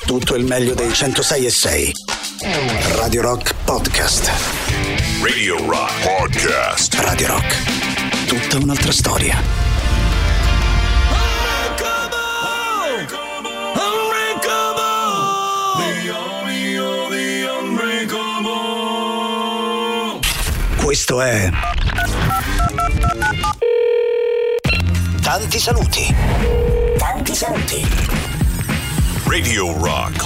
tutto il meglio dei 106.6. Radio Rock Podcast. Radio Rock Podcast. Radio Rock. Tutta un'altra storia. Questo è Tanti saluti. Tanti saluti. Radio Rock.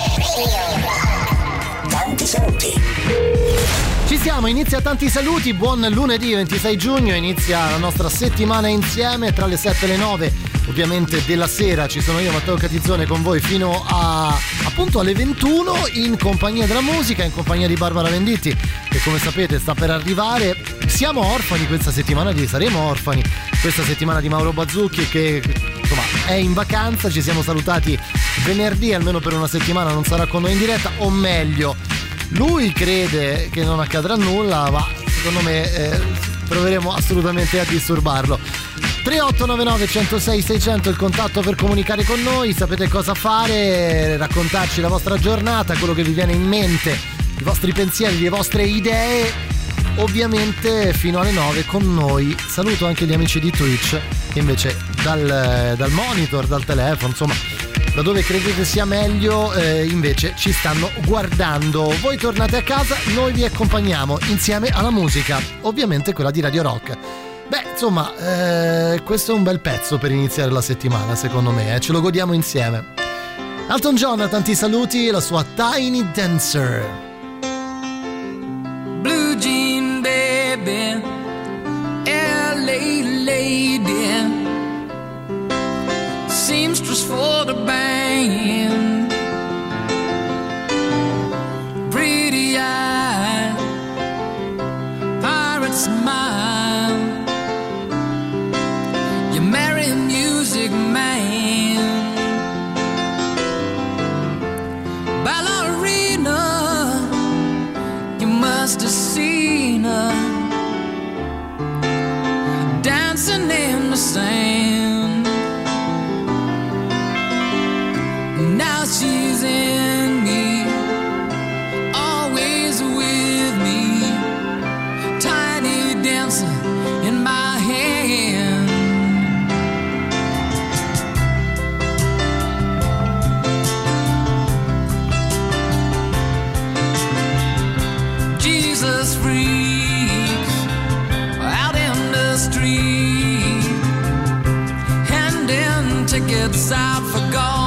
Tanti saluti. Ci siamo, inizia Tanti saluti, buon lunedì 26 giugno, inizia la nostra settimana insieme tra le 7 e le 9, ovviamente della sera. Ci sono io, Matteo Catizzone, con voi fino a appunto alle 21 in compagnia della musica, in compagnia di Barbara Venditti, che come sapete sta per arrivare. Siamo orfani questa settimana, saremo orfani questa settimana di Mauro Bazzucchi, che insomma è in vacanza. Ci siamo salutati venerdì, almeno per una settimana non sarà con noi in diretta, o meglio lui crede che non accadrà nulla, ma secondo me proveremo assolutamente a disturbarlo. 3899 106 600 il contatto per comunicare con noi. Sapete cosa fare, raccontarci la vostra giornata, quello che vi viene in mente, i vostri pensieri, le vostre idee, ovviamente fino alle 9 con noi. Saluto anche gli amici di Twitch che invece dal monitor, dal telefono, insomma da dove credete sia meglio, invece ci stanno guardando. Voi tornate a casa, noi vi accompagniamo insieme alla musica, ovviamente quella di Radio Rock. Beh, insomma, questo è un bel pezzo per iniziare la settimana, secondo me, ce lo godiamo insieme. Elton John, tanti saluti, la sua Tiny Dancer. Blue jean baby, LA lady, seamstress for the band, pretty eye, pirate smile, you marry a music man, ballerina, you must have seen her dancing in the sand. Now she's in me, always with me, tiny dancer in my hand. Jesus freaks out in the street, handing tickets out for gold.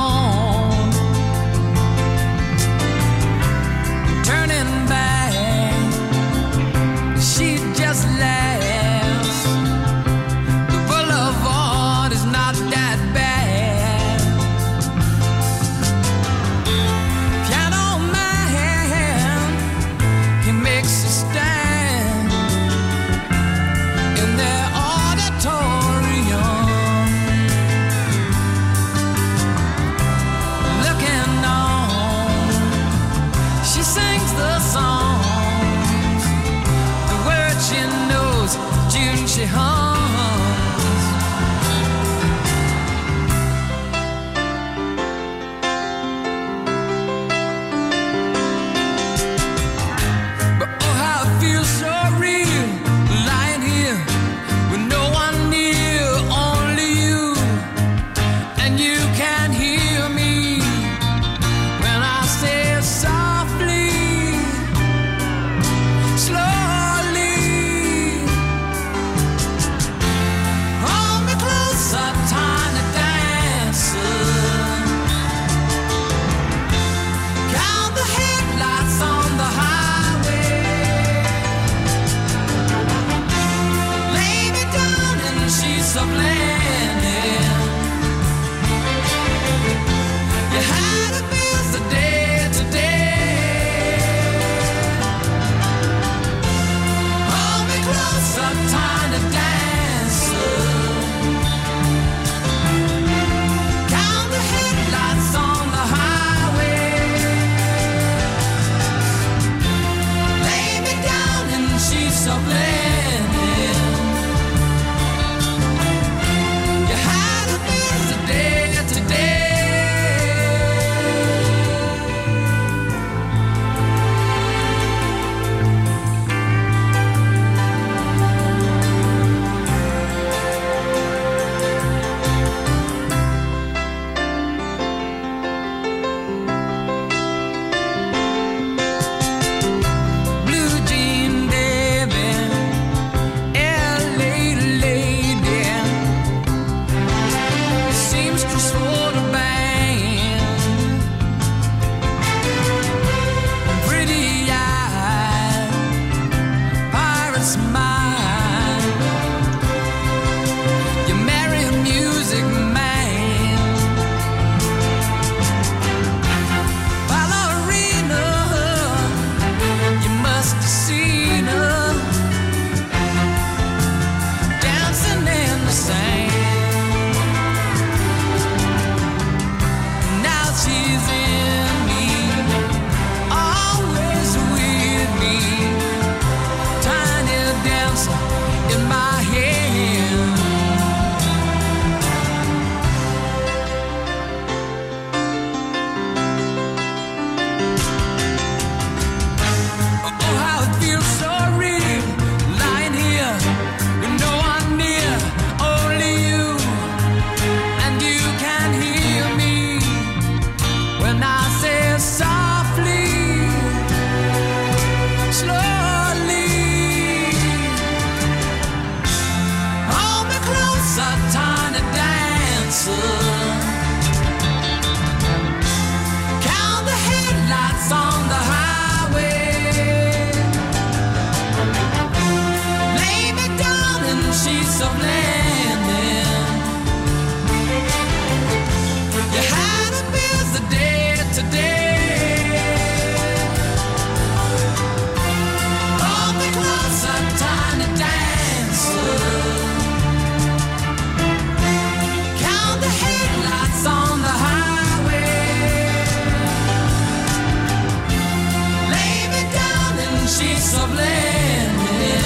when I say softly, slowly. Hold me closer, tiny dancer. Count the headlights on the highway. Lay me down in sheets of linen. You had a busy day today. Hold me closer, tiny dancer. Count the headlights on the highway. Lay me down in sheets of linen.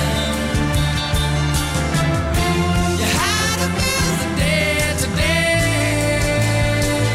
You had a busy day today.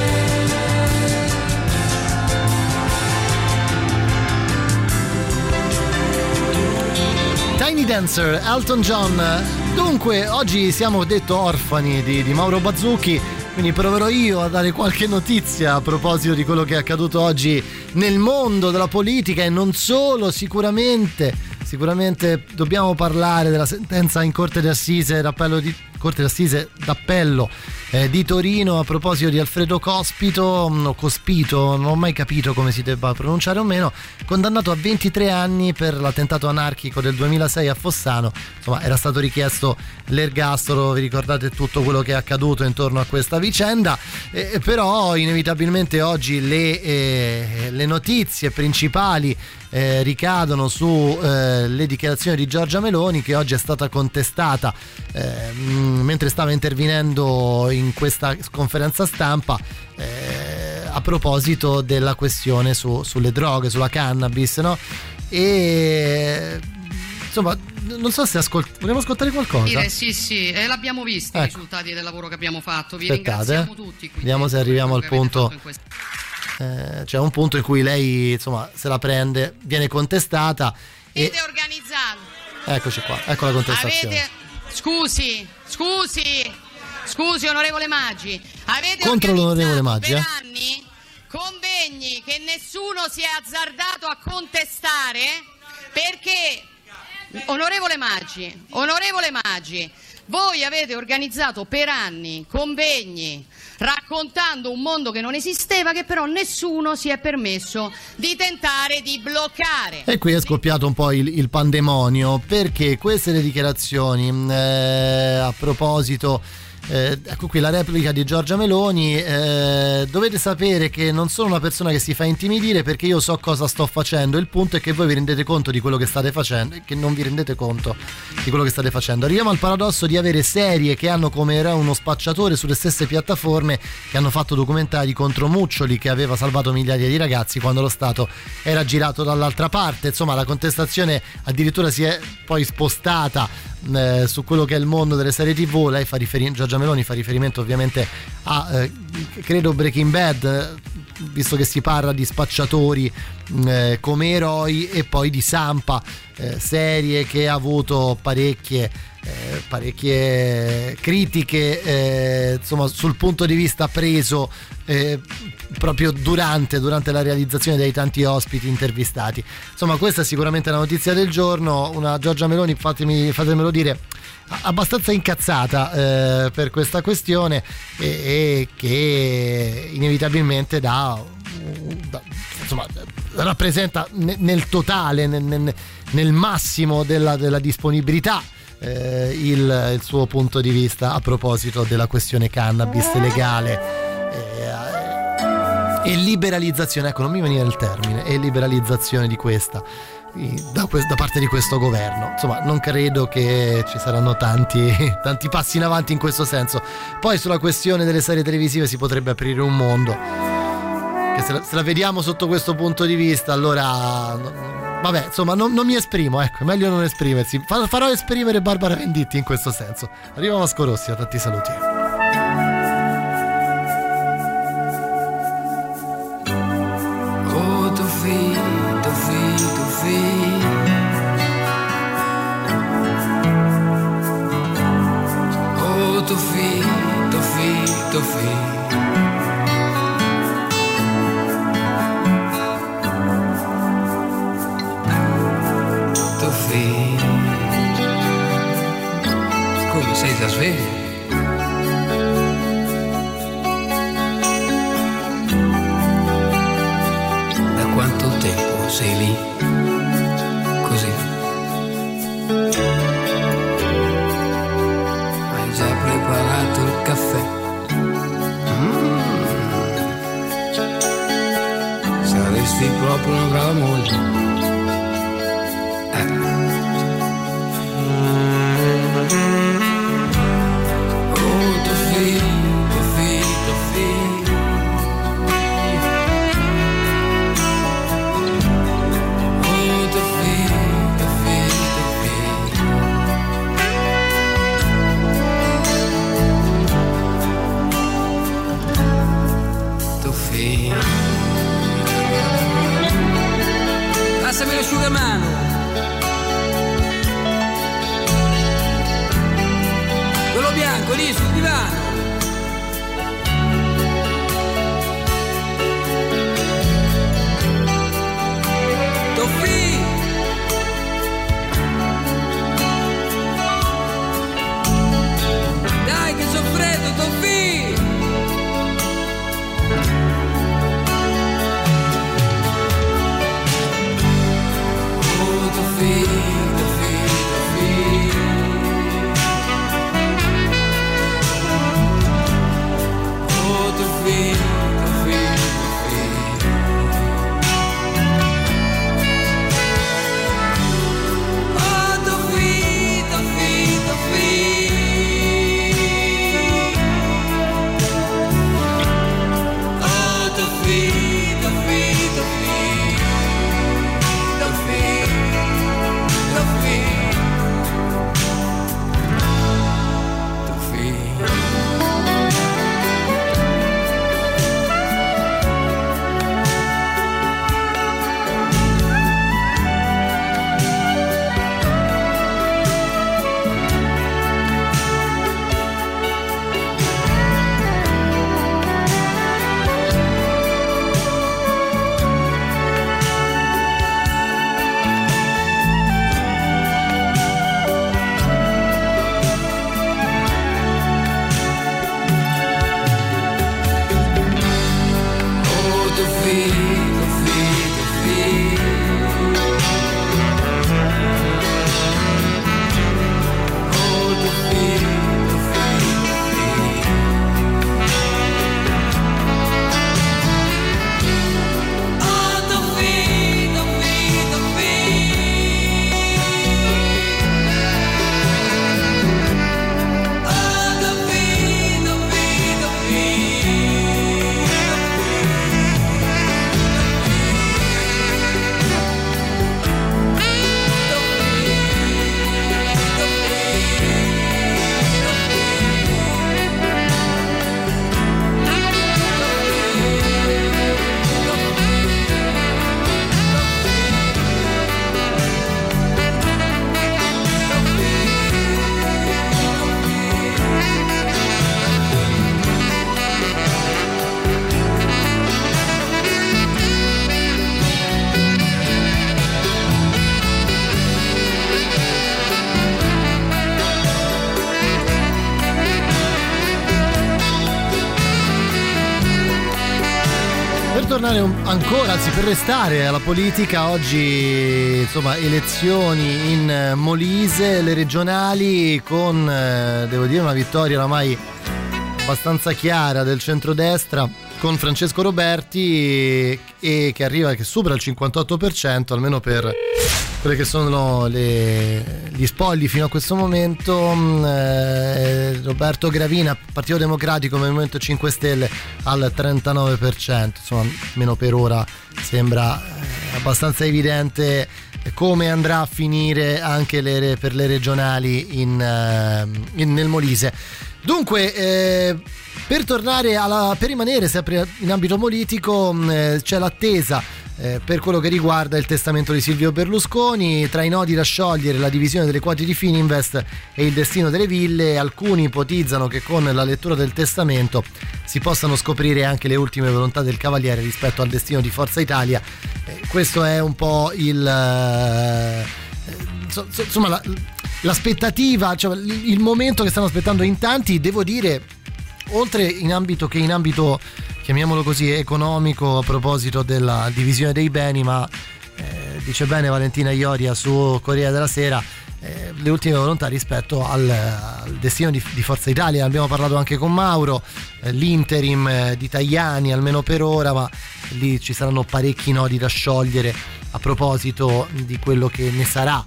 Tiny Dancer, Elton John. Dunque, oggi siamo detto orfani di Mauro Bazzucchi, quindi proverò io a dare qualche notizia a proposito di quello che è accaduto oggi nel mondo della politica e non solo. Sicuramente dobbiamo parlare della sentenza in Corte d'Assise d'appello di Torino a proposito di Alfredo Cospito, non ho mai capito come si debba pronunciare o meno, condannato a 23 anni per l'attentato anarchico del 2006 a Fossano. Insomma, era stato richiesto l'ergastolo, vi ricordate tutto quello che è accaduto intorno a questa vicenda, però inevitabilmente oggi le notizie principali ricadono su le dichiarazioni di Giorgia Meloni, che oggi è stata contestata mentre stava intervenendo in questa conferenza stampa a proposito della questione sulle droghe, sulla cannabis, no? E insomma, non so se vogliamo ascoltare qualcosa. Sì, l'abbiamo visto, ecco, i risultati del lavoro che abbiamo fatto. Vi aspettate, ringraziamo tutti. Vediamo se arriviamo al punto. C'è un punto in cui lei, insomma, se la prende, viene contestata. Avete organizzato. Eccoci qua, ecco la contestazione. Scusi, onorevole Maggi. Avete contro l'onorevole Maggi, per anni convegni che nessuno si è azzardato a contestare, perché onorevole Maggi, voi avete organizzato per anni convegni raccontando un mondo che non esisteva, che però nessuno si è permesso di tentare di bloccare. E qui è scoppiato un po' il pandemonio, perché queste le dichiarazioni a proposito ecco qui la replica di Giorgia Meloni. Dovete sapere che non sono una persona che si fa intimidire, perché io so cosa sto facendo. Il punto è che voi vi rendete conto di quello che state facendo e che non vi rendete conto di quello che state facendo. Arriviamo al paradosso di avere serie che hanno come eroe uno spacciatore sulle stesse piattaforme che hanno fatto documentari contro Muccioli, che aveva salvato migliaia di ragazzi quando lo Stato era girato dall'altra parte. Insomma, la contestazione addirittura si è poi spostata su quello che è il mondo delle serie TV. Lei Giorgia Meloni fa riferimento ovviamente a credo Breaking Bad, visto che si parla di spacciatori come eroi, e poi di Sampa, serie che ha avuto parecchie critiche insomma sul punto di vista preso proprio durante la realizzazione dei tanti ospiti intervistati. Insomma, questa è sicuramente la notizia del giorno. Una Giorgia Meloni, fatemelo dire, abbastanza incazzata per questa questione e che inevitabilmente insomma, rappresenta nel totale, nel massimo della disponibilità il suo punto di vista a proposito della questione cannabis legale e liberalizzazione, ecco, non mi veniva il termine, e liberalizzazione di questa da parte di questo governo. Insomma, non credo che ci saranno tanti passi in avanti in questo senso. Poi sulla questione delle serie televisive si potrebbe aprire un mondo che se la vediamo sotto questo punto di vista, allora vabbè, insomma, non mi esprimo, ecco, è meglio non esprimersi. Farò esprimere Barbara Venditti in questo senso. Arriva Vasco Rossi, a tanti saluti. Oh, Tufi. Oh, Tufi. sei già sveglio? Da quanto tempo sei lì? Così. Hai già preparato il caffè? Saresti proprio una brava moglie. Passami l'asciugamano. Quello bianco lì sul divano. Toffi. Dai che sono freddo, Toffi. Ancora, anzi per restare alla politica, oggi insomma elezioni in Molise, le regionali con devo dire una vittoria oramai abbastanza chiara del centrodestra con Francesco Roberti e che supera il 58% almeno per quelle che sono gli spogli fino a questo momento. Roberto Gravina, Partito Democratico, Movimento 5 Stelle al 39%, insomma almeno per ora sembra abbastanza evidente come andrà a finire anche per le regionali nel Molise. Dunque per rimanere sempre in ambito politico, c'è l'attesa per quello che riguarda il testamento di Silvio Berlusconi. Tra i nodi da sciogliere la divisione delle quote di Fininvest e il destino delle ville, alcuni ipotizzano che con la lettura del testamento si possano scoprire anche le ultime volontà del Cavaliere rispetto al destino di Forza Italia. Questo è un po' l'aspettativa, cioè il momento che stanno aspettando in tanti, devo dire, oltre in ambito chiamiamolo così economico, a proposito della divisione dei beni, ma dice bene Valentina Ioria su Corriere della Sera, le ultime volontà rispetto al destino di Forza Italia. Abbiamo parlato anche con Mauro, l'interim di Tajani almeno per ora, ma lì ci saranno parecchi nodi da sciogliere a proposito di quello che ne sarà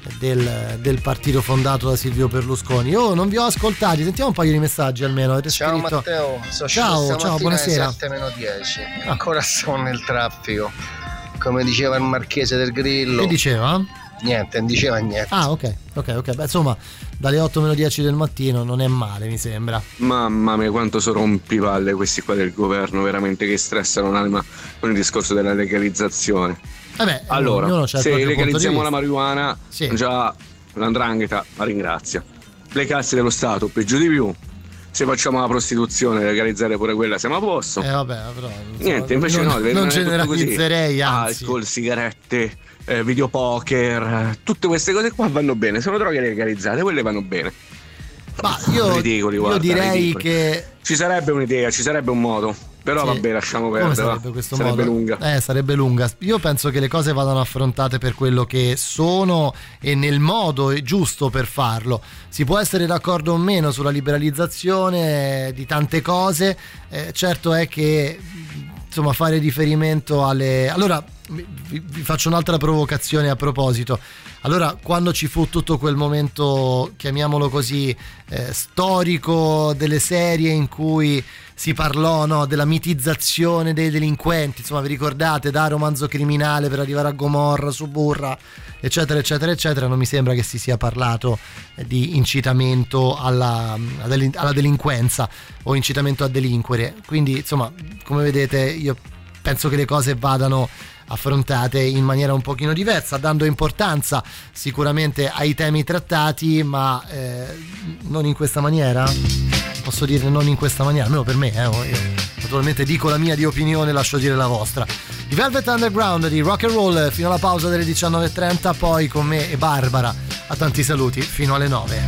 del partito fondato da Silvio Berlusconi. Non vi ho ascoltati, sentiamo un paio di messaggi almeno. Avete ciao scritto... Matteo, ciao, buonasera. 7:10, ancora sono nel traffico, come diceva il marchese del Grillo. Che diceva? Niente, non diceva niente. Ah, ok. Beh, insomma, dalle 8:10 del mattino non è male, mi sembra. Mamma mia, quanto sono rompipalle questi qua del governo, veramente, che stressano l'anima con il discorso della legalizzazione. Allora, se legalizziamo la marijuana, sì, già l'andrangheta la ringrazia. Le casse dello Stato, peggio di più. Se facciamo la prostituzione, legalizzare pure quella, siamo a posto. Vabbè, però niente, invece non generalizzerei, anzi. Alcol, sigarette, videopoker, tutte queste cose qua vanno bene. Sono droghe legalizzate, quelle vanno bene. Ma io direi ridicoli. Che ci sarebbe un'idea, ci sarebbe un modo. Però sì, vabbè, lasciamo perdere. Sarebbe lunga. Sarebbe lunga. Io penso che le cose vadano affrontate per quello che sono e nel modo giusto per farlo. Si può essere d'accordo o meno sulla liberalizzazione di tante cose. Certo è che insomma fare riferimento alle... Allora vi faccio un'altra provocazione a proposito. Allora, quando ci fu tutto quel momento, chiamiamolo così, storico delle serie in cui si parlò della mitizzazione dei delinquenti, insomma vi ricordate, da Romanzo Criminale per arrivare a Gomorra, Suburra, eccetera eccetera eccetera, non mi sembra che si sia parlato di incitamento alla delinquenza o incitamento a delinquere. Quindi insomma, come vedete, io penso che le cose vadano affrontate in maniera un pochino diversa, dando importanza sicuramente ai temi trattati, ma non in questa maniera. Posso dire non in questa maniera, almeno per me, io naturalmente dico la mia di opinione, lascio dire la vostra. I Velvet Underground di Rock and Roll fino alla pausa delle 19:30, poi con me e Barbara a tanti saluti fino alle 9.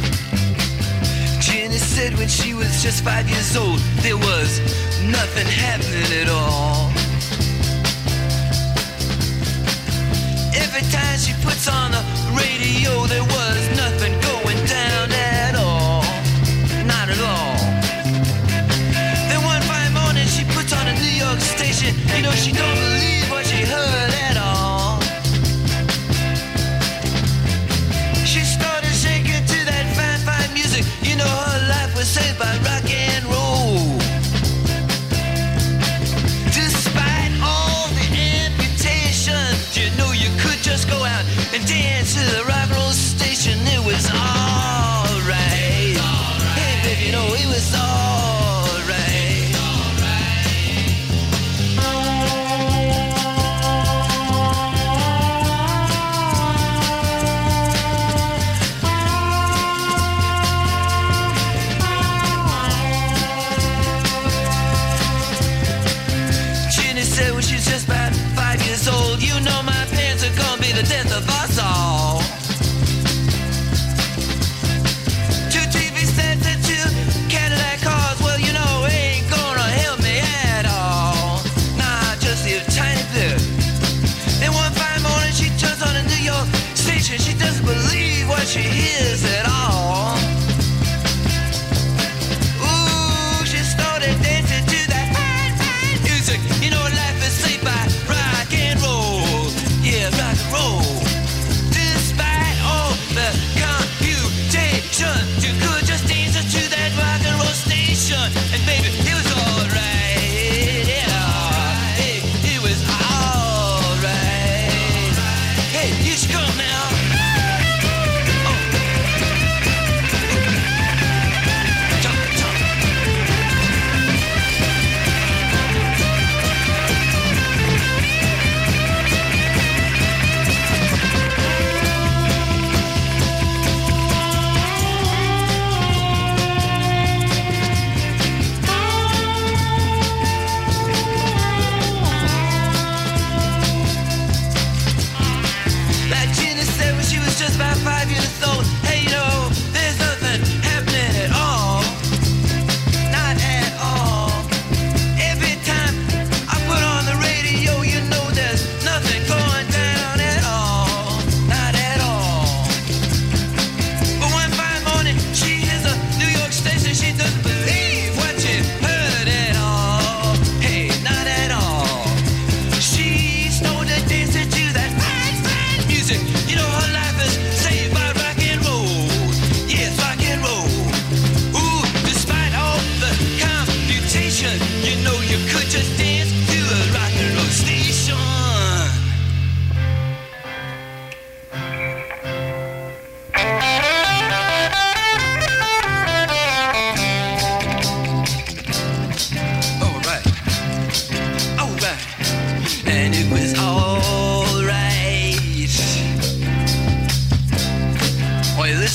Jenny said when she was just 5 years old there was nothing happening at all. Every time she puts on the radio there was nothing going down at all. Not at all. Then one fine morning she puts on a New York station. You know she don't believe what she heard at all. She started shaking to that fine, fine music. You know her life was saved by rock and roll. Despite all the amputations, you know you could just go out and dance to the rock and roll station. It was alright. Hey baby, you know it was alright. Ginny said when she's just about 5 years old, you know my parents are gonna be the death of us all. Two TV sets and two Cadillac cars, well you know ain't gonna help me at all. Nah, just a tiny bit. Then one fine morning she turns on a New York station. She doesn't believe what she hears at all. Ooh, she started dancing to that fine, fine music. You know life is saved by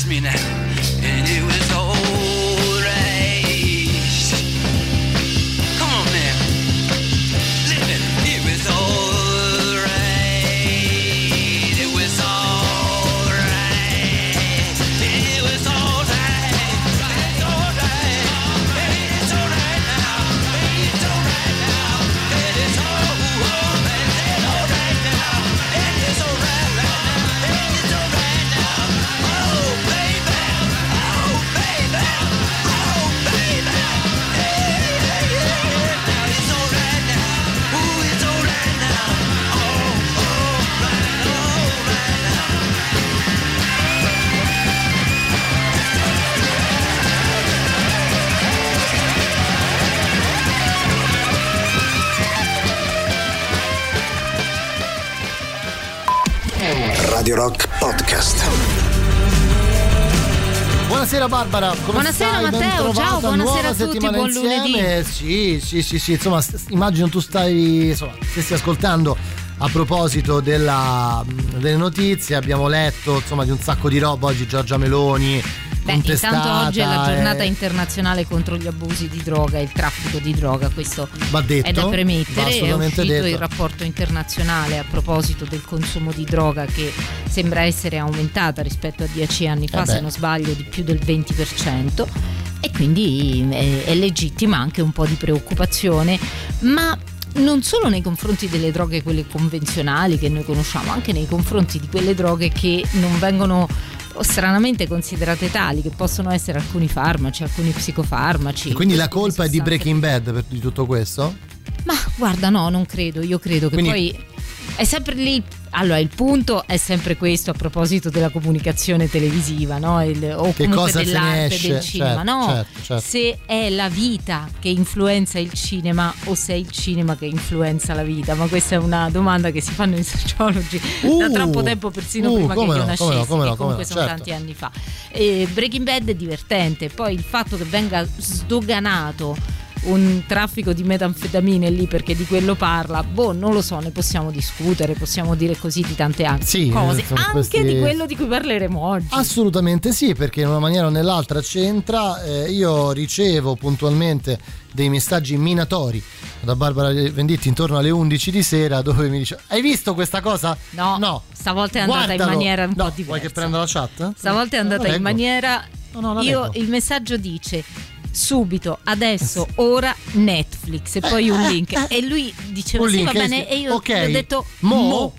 me now, and it was alright. Come on now, listen, it was alright. It was alright. It was alright. It's alright. It's alright now. It's alright now. It is alright. It's alright now. It is alright right now. It's alright now. Oh baby, oh baby, oh baby. Yeah, yeah, yeah. Now it's alright now. Ooh, it's alright now. Oh, alright now. Radio Rock Podcast. Buonasera Barbara, come buonasera stai? Matteo, ciao, buonasera a tutti, buon lunedì. Sì, insomma, immagino tu stessi ascoltando a proposito delle notizie, abbiamo letto insomma di un sacco di roba oggi, Giorgia Meloni. Intanto oggi è la giornata internazionale contro gli abusi di droga e il traffico di droga, questo va detto, è da premettere. È uscito detto il rapporto internazionale a proposito del consumo di droga, che sembra essere aumentata rispetto a 10 anni fa, se non sbaglio di più del 20%, e quindi è legittima anche un po' di preoccupazione, ma non solo nei confronti delle droghe quelle convenzionali che noi conosciamo, anche nei confronti di quelle droghe che non vengono stranamente considerate tali, che possono essere alcuni farmaci, alcuni psicofarmaci. E quindi la colpa è di Breaking Bad di tutto questo? Ma guarda, no, non credo. Io credo che poi è sempre lì. Allora, il punto è sempre questo a proposito della comunicazione televisiva, no? O che comunque cosa dell'arte del cinema, certo, no? Certo. Se è la vita che influenza il cinema o se è il cinema che influenza la vita. Ma questa è una domanda che si fanno i sociologi da troppo tempo, persino prima che io nascessi, che comunque sono tanti anni fa. Breaking Bad è divertente, poi il fatto che venga sdoganato un traffico di metanfetamine lì perché di quello parla, non lo so, ne possiamo discutere, possiamo dire così di tante altre cose, anche di quello di cui parleremo oggi. Assolutamente sì, perché in una maniera o nell'altra c'entra. Io ricevo puntualmente dei messaggi minatori da Barbara Venditti intorno alle 11 di sera, dove mi dice: hai visto questa cosa? No, stavolta è andata in maniera un po' diversa. Vuoi che prenda la chat? Stavolta è andata in maniera il messaggio dice: subito, adesso, ora Netflix, e poi un link, e lui diceva sì, va bene, e io ho detto mo.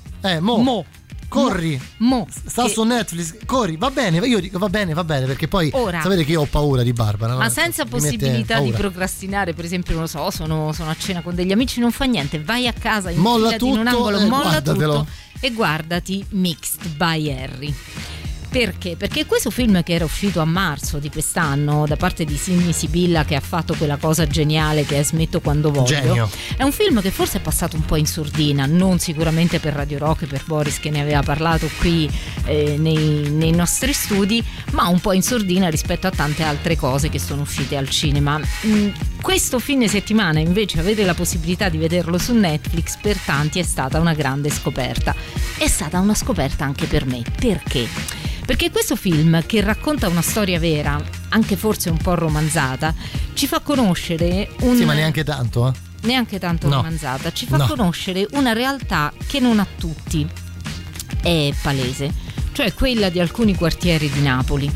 Corri, sta su Netflix, corri, va bene, io dico va bene, perché poi ora, sapete che io ho paura di Barbara, ma senza possibilità di procrastinare, per esempio, non lo so, sono a cena con degli amici, non fa niente, vai a casa, infilati in un angolo, molla tutto e guardati Mixed by Harry. Perché? Perché questo film, che era uscito a marzo di quest'anno da parte di Sidney Sibilla, che ha fatto quella cosa geniale che è Smetto quando voglio, genio. È un film che forse è passato un po' in sordina, non sicuramente per Radio Rock, per Boris che ne aveva parlato qui nei nostri studi, ma un po' in sordina rispetto a tante altre cose che sono uscite al cinema. Questo fine settimana invece avere la possibilità di vederlo su Netflix per tanti è stata una grande scoperta. È stata una scoperta anche per me. Perché? Perché questo film, che racconta una storia vera, anche forse un po' romanzata, ci fa conoscere Sì, ma neanche tanto, neanche tanto romanzata, ci fa conoscere una realtà che non a tutti è palese, cioè quella di alcuni quartieri di Napoli.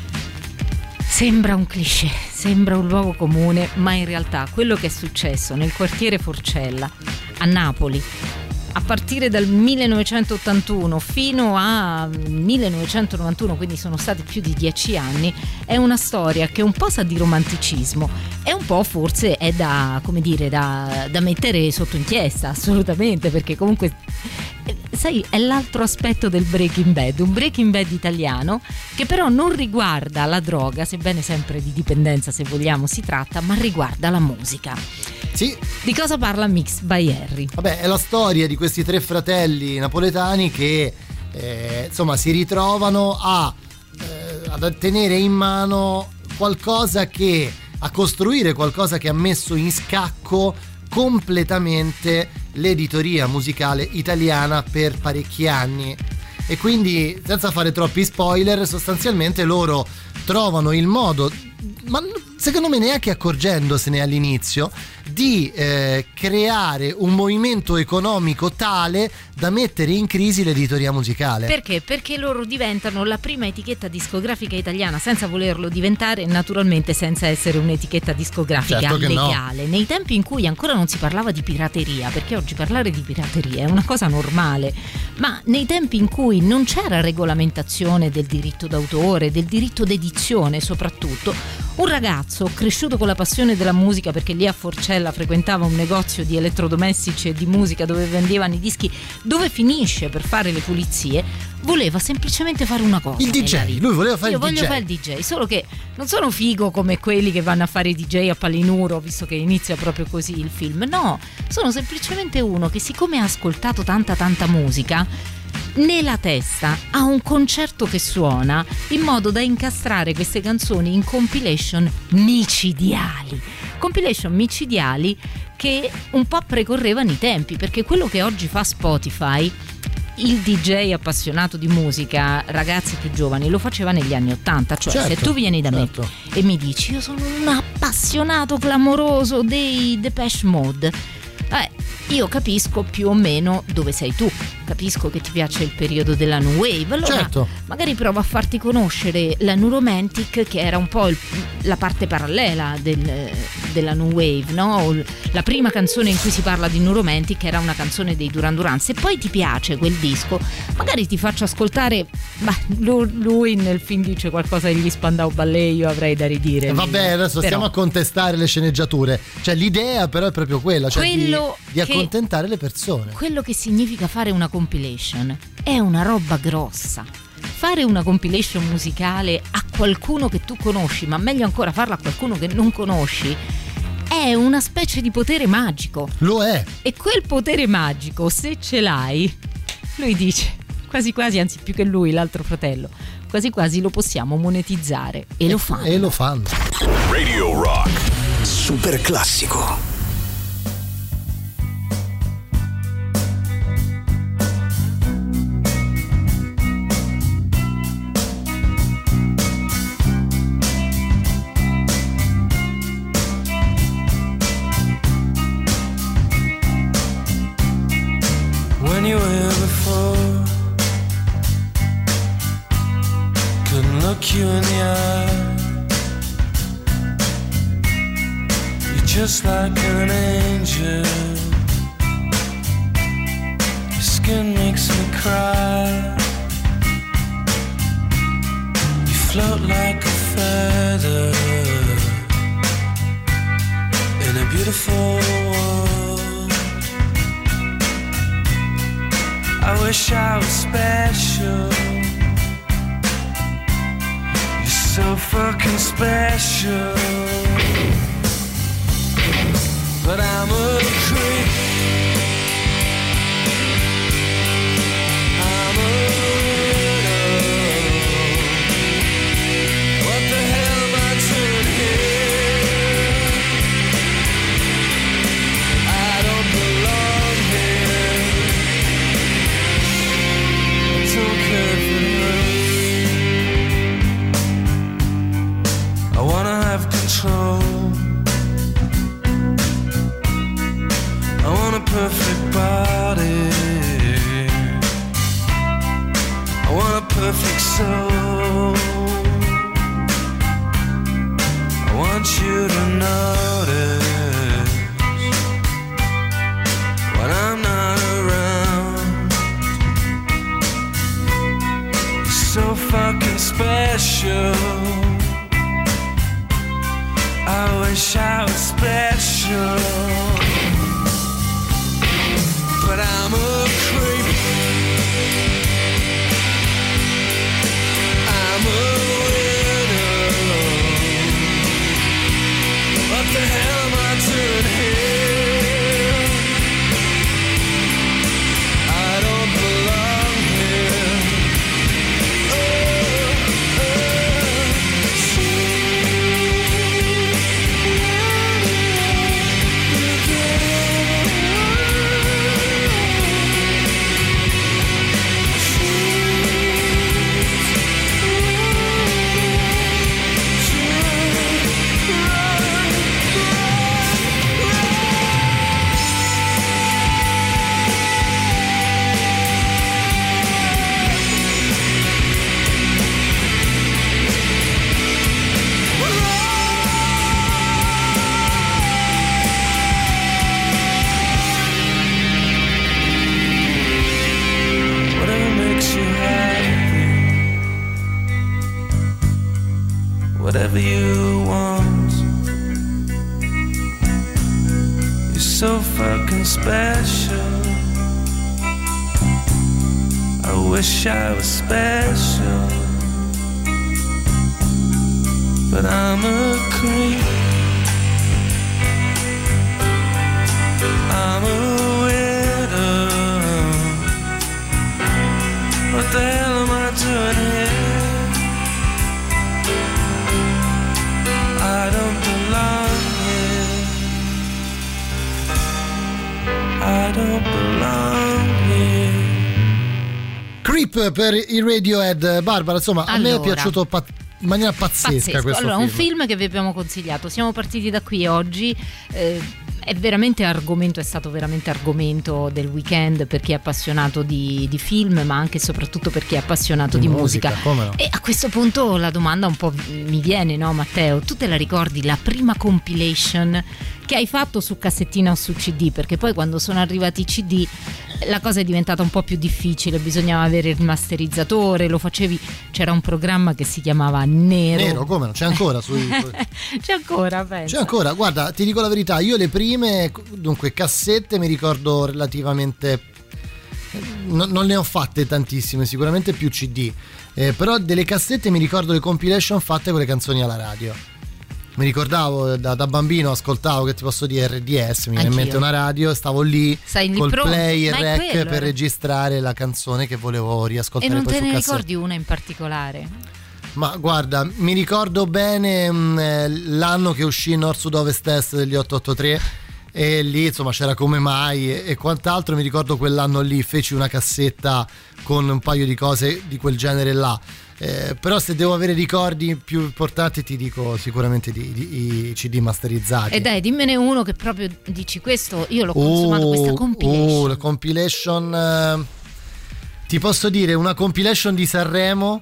Sembra un cliché, sembra un luogo comune, ma in realtà quello che è successo nel quartiere Forcella a Napoli a partire dal 1981 fino a 1991, quindi sono stati più di 10 anni, è una storia che un po' sa di romanticismo e un po' forse è da mettere sotto inchiesta, assolutamente, perché comunque sai, è l'altro aspetto del Breaking Bad, un Breaking Bad italiano che però non riguarda la droga, sebbene sempre di dipendenza, se vogliamo, si tratta, ma riguarda la musica. Sì. Di cosa parla Mixed by Harry? Vabbè, è la storia di questi tre fratelli napoletani che insomma si ritrovano a tenere in mano qualcosa che, a costruire qualcosa che ha messo in scacco completamente l'editoria musicale italiana per parecchi anni. e quindi senza fare troppi spoiler sostanzialmente loro trovano il modo, ma secondo me neanche accorgendosene all'inizio, di creare un movimento economico tale da mettere in crisi l'editoria musicale. Perché? Perché loro diventano la prima etichetta discografica italiana senza volerlo diventare, naturalmente senza essere un'etichetta discografica legale. No. Nei tempi in cui ancora non si parlava di pirateria, perché oggi parlare di pirateria è una cosa normale, ma nei tempi in cui non c'era regolamentazione del diritto d'autore, del diritto d'edizione soprattutto, un ragazzo cresciuto con la passione della musica, perché lì a Forcella frequentava un negozio di elettrodomestici e di musica dove vendevano i dischi, dove finisce per fare le pulizie, voleva semplicemente fare una cosa. Il DJ, lui voleva fare il DJ. Io voglio fare il DJ, solo che non sono figo come quelli che vanno a fare i DJ a Palinuro, visto che inizia proprio così il film. No, sono semplicemente uno che, siccome ha ascoltato tanta musica, nella testa ha un concerto che suona in modo da incastrare queste canzoni in compilation micidiali che un po' precorrevano i tempi, perché quello che oggi fa Spotify, il DJ appassionato di musica, ragazzi più giovani, lo faceva negli anni '80. Cioè, se tu vieni da me e mi dici io sono un appassionato clamoroso dei Depeche Mode, io capisco più o meno dove sei tu, capisco che ti piace il periodo della New Wave, allora magari provo a farti conoscere la New Romantic, che era un po' la parte parallela della New Wave, no? La prima canzone in cui si parla di New Romantic era una canzone dei Duran Duran. Se poi ti piace quel disco, magari ti faccio ascoltare, ma lui nel film dice qualcosa degli Spandau Ballet, io avrei da ridire. Vabbè, adesso stiamo a contestare le sceneggiature, cioè l'idea però è proprio quella, cioè di accontentare le persone. Quello che significa fare una compilation è una roba grossa. Fare una compilation musicale a qualcuno che tu conosci, ma meglio ancora farla a qualcuno che non conosci, è una specie di potere magico. Lo è. E quel potere magico, se ce l'hai, lui dice, quasi quasi, anzi più che lui, l'altro fratello, quasi quasi lo possiamo monetizzare. E lo fanno. E lo fanno. Radio Rock. Super classico. You were before, couldn't look you in the eye. You're just like an angel, your skin makes me cry. You float like a feather in a beautiful world. I wish I was special. You're so fucking special. But I'm a creep. I'm a widow. What the hell am I doing here? I don't belong here. I wanna have control. I want a perfect body. I want a perfect soul. I want you to notice when I'm not around. You're so fucking special. I wish I was special, but I'm a creep. I'm a widow. What the hell am I doing here? I don't belong here. whatever you want. You're so fucking special. I wish I was special, but I'm a creep. I'm a widow. What the hell am I doing here? I don't belong here. I don't belong here. Creep per i Radiohead. Barbara, insomma, a me è piaciuto in maniera pazzesca questo allora, film. Un film che vi abbiamo consigliato. Siamo partiti da qui oggi. È veramente argomento, è stato veramente argomento del weekend per chi è appassionato di film, ma anche e soprattutto per chi è appassionato di musica. Come no? E a questo punto la domanda un po' mi viene, no Matteo? Tu te la ricordi la prima compilation che hai fatto su cassettina o su CD? Perché poi quando sono arrivati i CD la cosa è diventata un po' più difficile, bisognava avere il masterizzatore, lo facevi, c'era un programma che si chiamava Nero, come no? C'è ancora c'è ancora, penso. C'è ancora, guarda, ti dico la verità, io le prime, dunque, cassette mi ricordo relativamente, non ne ho fatte tantissime, sicuramente più CD, però delle cassette mi ricordo le compilation fatte con le canzoni alla radio. Mi ricordavo da bambino, ascoltavo, che ti posso dire, RDS, mi viene in mente una radio, stavo lì col play e rec per registrare la canzone che volevo riascoltare. E non poi te su ne cassetta. ricordi una in particolare? Ma guarda, mi ricordo bene l'anno che uscì Nord Sud Ovest Est degli 883 e lì insomma c'era Come Mai e quant'altro. Mi ricordo quell'anno lì feci una cassetta con un paio di cose di quel genere là. Però se devo avere ricordi più importanti ti dico sicuramente di CD masterizzati. E dai, dimmene uno che proprio dici questo, io l'ho consumato, questa compilation. La compilation, ti posso dire una compilation di Sanremo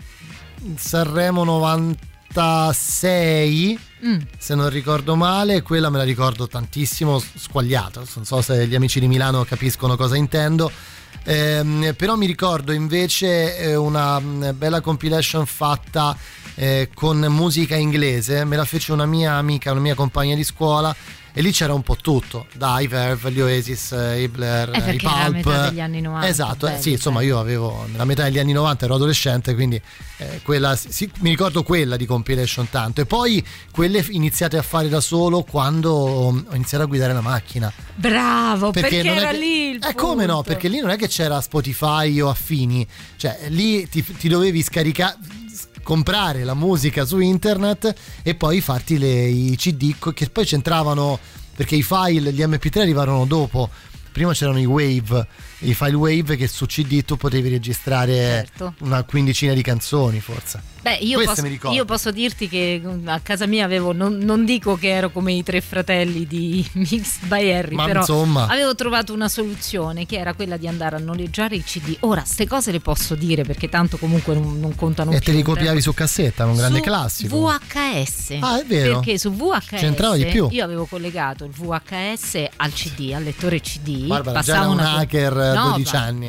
96, se non ricordo male, quella me la ricordo tantissimo, squagliata, non so se gli amici di Milano capiscono cosa intendo. Però mi ricordo invece una bella compilation fatta con musica inglese, me la fece una mia amica, una mia compagna di scuola, e lì c'era un po' tutto, dai, Verve, gli Oasis, i Blair, i Pulp. Era la metà degli anni 90. Esatto, sì, insomma io avevo nella metà degli anni 90, ero adolescente, quindi quella, sì, mi ricordo quella di compilation tanto, e poi quelle iniziate a fare da solo quando ho iniziato a guidare la macchina. Bravo, perché era lì il punto. Come no, perché lì non è che c'era Spotify o affini, cioè lì ti dovevi scaricare, comprare la musica su internet e poi farti i CD che poi c'entravano, perché i file, gli MP3 arrivarono dopo. Prima c'erano i Wave, i file Wave, che su CD tu potevi registrare, certo, una quindicina di canzoni forse. Beh, io posso dirti che a casa mia avevo, non dico che ero come i tre fratelli di Mixed by Harry, ma però insomma avevo trovato una soluzione, che era quella di andare a noleggiare i CD. Ora, ste cose le posso dire perché tanto comunque non contano più. E te li copiavi su cassetta, un grande classico. VHS. Ah, è vero. Perché su VHS c'entrava di più. Io avevo collegato il VHS al CD, al lettore CD. Barbara, già un hacker, 12 anni.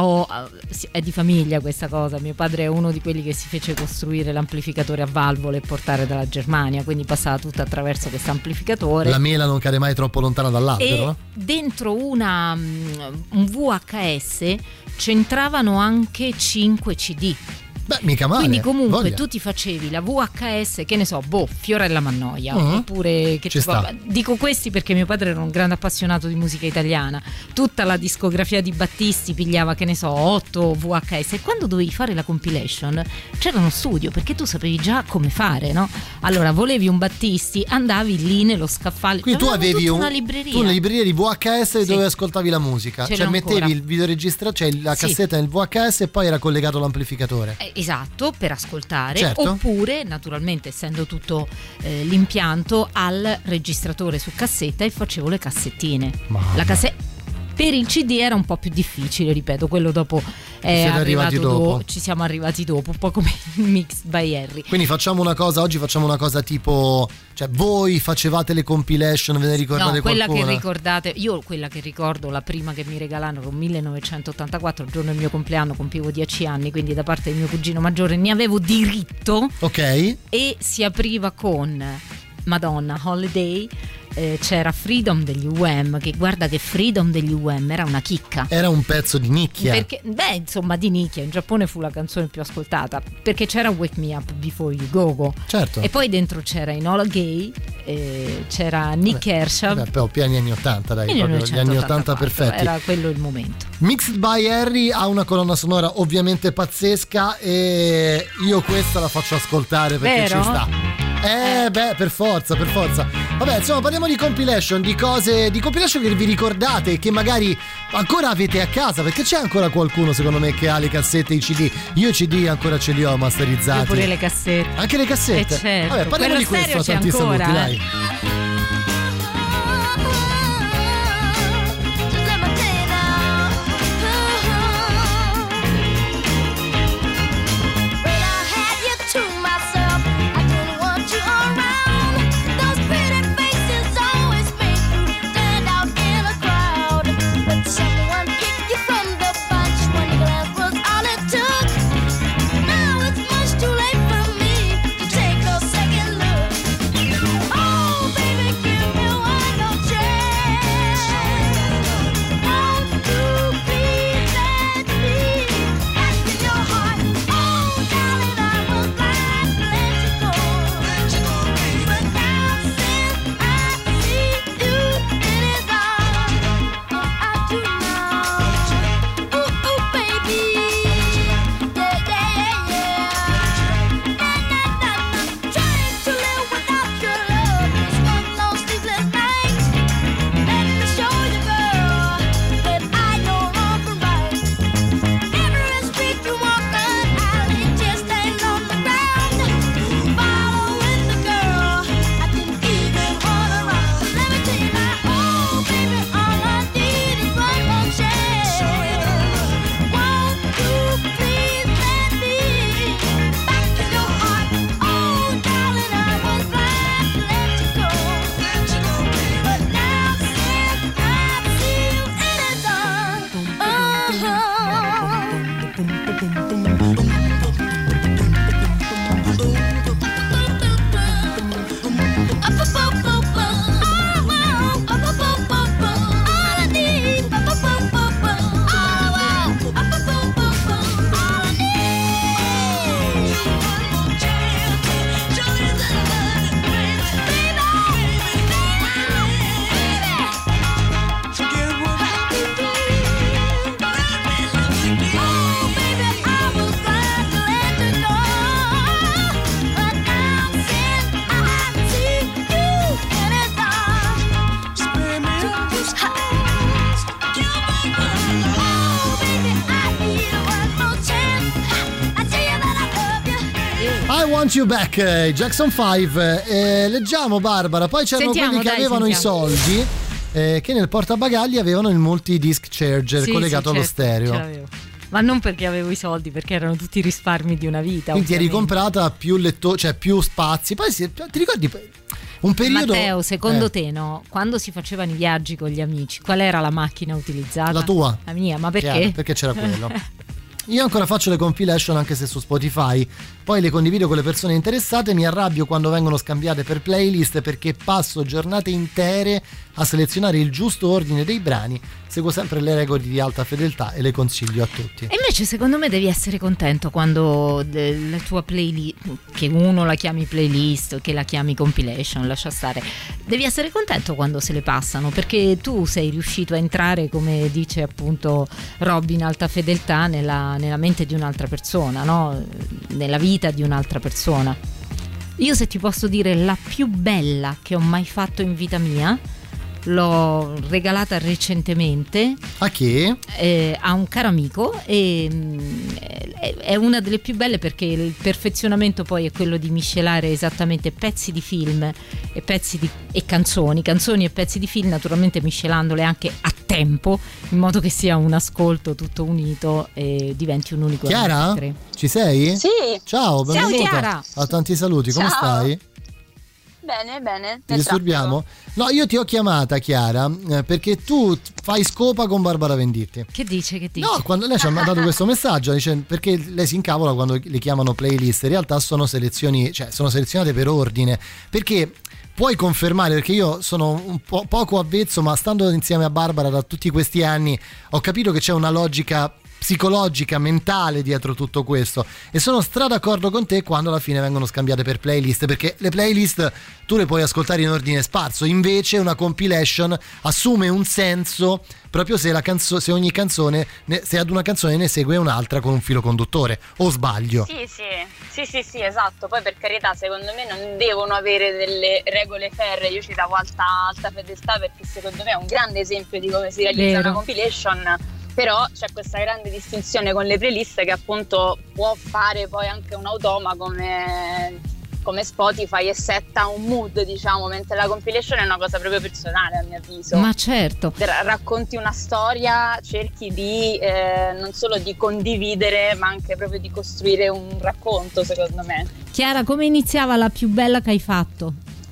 È di famiglia questa cosa. Mio padre è uno di quelli che si fece costruire l'amplificatore a valvole e portare dalla Germania, quindi passava tutto attraverso questo amplificatore. La mela non cade mai troppo lontana dall'albero. E dentro un VHS c'entravano anche 5 CD. Beh, mica male. Quindi comunque voglia. Tu ti facevi la VHS, che ne so, Fiorella Mannoia, oppure che dico questi perché mio padre era un grande appassionato di musica italiana. Tutta la discografia di Battisti pigliava, che ne so, 8 VHS, e quando dovevi fare la compilation c'era uno studio, perché tu sapevi già come fare, no? Allora volevi un Battisti, andavi lì nello scaffale. Quindi tu avevi una libreria. Tu una libreria di VHS dove ascoltavi la musica, c'era cioè ancora. Mettevi il videoregistratore, cioè la cassetta nel VHS e poi era collegato all'amplificatore. Esatto, per ascoltare, certo. Oppure naturalmente, essendo tutto l'impianto, al registratore su cassetta, e facevo le cassettine. Per il CD era un po' più difficile, ripeto, quello dopo è arrivato dopo. Ci siamo arrivati dopo, un po' come il Mixed by Harry. Quindi oggi facciamo una cosa tipo, cioè voi facevate le compilation, ve ne ricordate quella qualcuna? Che ricordate, io quella che ricordo, la prima che mi regalarono 1984, il giorno del mio compleanno, compivo 10 anni, quindi da parte del mio cugino maggiore ne avevo diritto. Ok. E si apriva con Madonna, Holiday. C'era Freedom degli UM, che guarda che Freedom degli UM era una chicca, era un pezzo di nicchia, perché insomma di nicchia, in Giappone fu la canzone più ascoltata, perché c'era Wake Me Up Before You Go, certo, e poi dentro c'era Enola Gay, c'era Nick Kershaw, però pieni anni 80, dai, proprio gli anni 80 perfetti, era quello il momento. Mixed by Harry ha una colonna sonora ovviamente pazzesca e io questa la faccio ascoltare perché vero? Ci sta. Per forza. Vabbè, insomma, parliamo di compilation, di cose, di compilation che vi ricordate, che magari ancora avete a casa, perché c'è ancora qualcuno, secondo me, che ha le cassette e i CD. Io i CD ancora ce li ho masterizzati. Io pure le cassette. Anche le cassette? Certo. Vabbè, parliamo di questo, tanti ancora, saluti, dai. You Back, Jackson 5. Leggiamo, Barbara, poi c'erano quelli che avevano i soldi, che nel portabagagli avevano il multi-disc charger collegato allo stereo. Ma non perché avevo i soldi, perché erano tutti i risparmi di una vita. Quindi eri comprata più cioè più spazi. Poi ti ricordi un periodo, Matteo, secondo te, no? Quando si facevano i viaggi con gli amici, qual era la macchina utilizzata? La tua. La mia, ma perché? Chiaro, perché c'era quello. Io ancora faccio le compilation anche se su Spotify, poi le condivido con le persone interessate. Mi arrabbio quando vengono scambiate per playlist perché passo giornate intere a selezionare il giusto ordine dei brani. Seguo sempre le regole di alta fedeltà e le consiglio a tutti. E invece secondo me devi essere contento quando la tua playlist, che uno la chiami playlist, che la chiami compilation, lascia stare, devi essere contento quando se le passano, perché tu sei riuscito a entrare, come dice appunto Robby, in alta fedeltà nella mente di un'altra persona, no? Nella vita di un'altra persona. Io, se ti posso dire, la più bella che ho mai fatto in vita mia, l'ho regalata recentemente. A chi? A un caro amico, e è una delle più belle, perché il perfezionamento poi è quello di miscelare esattamente pezzi di film e pezzi e canzoni e pezzi di film, naturalmente miscelandole anche a tempo, in modo che sia un ascolto tutto unito e diventi un unico. Chiara? Ci sei? Sì. Ciao, benvenuta. Ciao Chiara. A tanti saluti, come stai? Bene. Ti disturbiamo? No, io ti ho chiamata, Chiara, perché tu fai scopa con Barbara Venditti. Che dice? No, quando lei ci ha mandato questo messaggio, dice, perché lei si incavola quando le chiamano playlist, in realtà sono selezionate per ordine, perché puoi confermare, perché io sono un po' poco avvezzo, ma stando insieme a Barbara da tutti questi anni ho capito che c'è una logica psicologica, mentale dietro tutto questo, e sono d'accordo con te quando alla fine vengono scambiate per playlist, perché le playlist tu le puoi ascoltare in ordine sparso, invece una compilation assume un senso proprio se ogni canzone, se ad una canzone ne segue un'altra con un filo conduttore, o sbaglio? Sì, esatto. Poi per carità, secondo me non devono avere delle regole ferree. Io ci davo alta fedeltà, perché secondo me è un grande esempio di come si realizza una compilation. Però c'è questa grande distinzione con le playlist, che appunto può fare poi anche un automa come Spotify, e setta un mood, diciamo, mentre la compilation è una cosa proprio personale, a mio avviso. Ma certo. Racconti una storia, cerchi di non solo di condividere, ma anche proprio di costruire un racconto, secondo me. Chiara, come iniziava la più bella che hai fatto?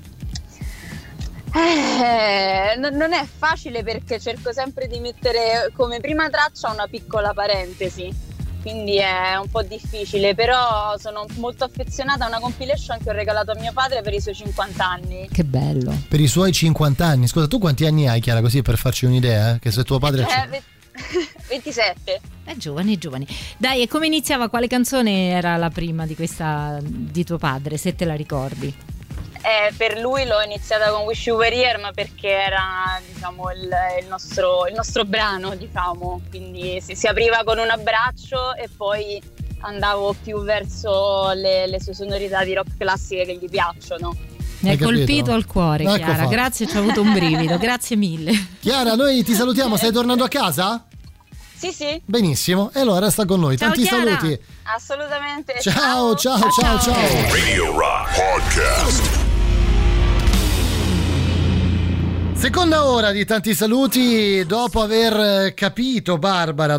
Non è facile, perché cerco sempre di mettere come prima traccia una piccola parentesi, quindi è un po' difficile, però sono molto affezionata a una compilation che ho regalato a mio padre per i suoi 50 anni. Che bello. Per i suoi 50 anni? Scusa, tu quanti anni hai, Chiara, così per farci un'idea? Che se tuo padre 27. Giovani. Dai, e come iniziava? Quale canzone era la prima di tuo padre, se te la ricordi? Per lui l'ho iniziata con Wish You Were Here, ma perché era, diciamo, il nostro brano, diciamo, quindi si apriva con un abbraccio e poi andavo più verso le sue sonorità di rock classiche che gli piacciono. Mi hai colpito al cuore, ecco, Chiara, grazie, ci ho avuto un brivido, grazie mille. Chiara, noi ti salutiamo, stai tornando a casa? Sì. Benissimo, e allora resta con noi. Ciao, tanti Chiara. saluti. Assolutamente. Ciao. Radio Rock Podcast. Seconda ora di tanti saluti, dopo aver capito, Barbara,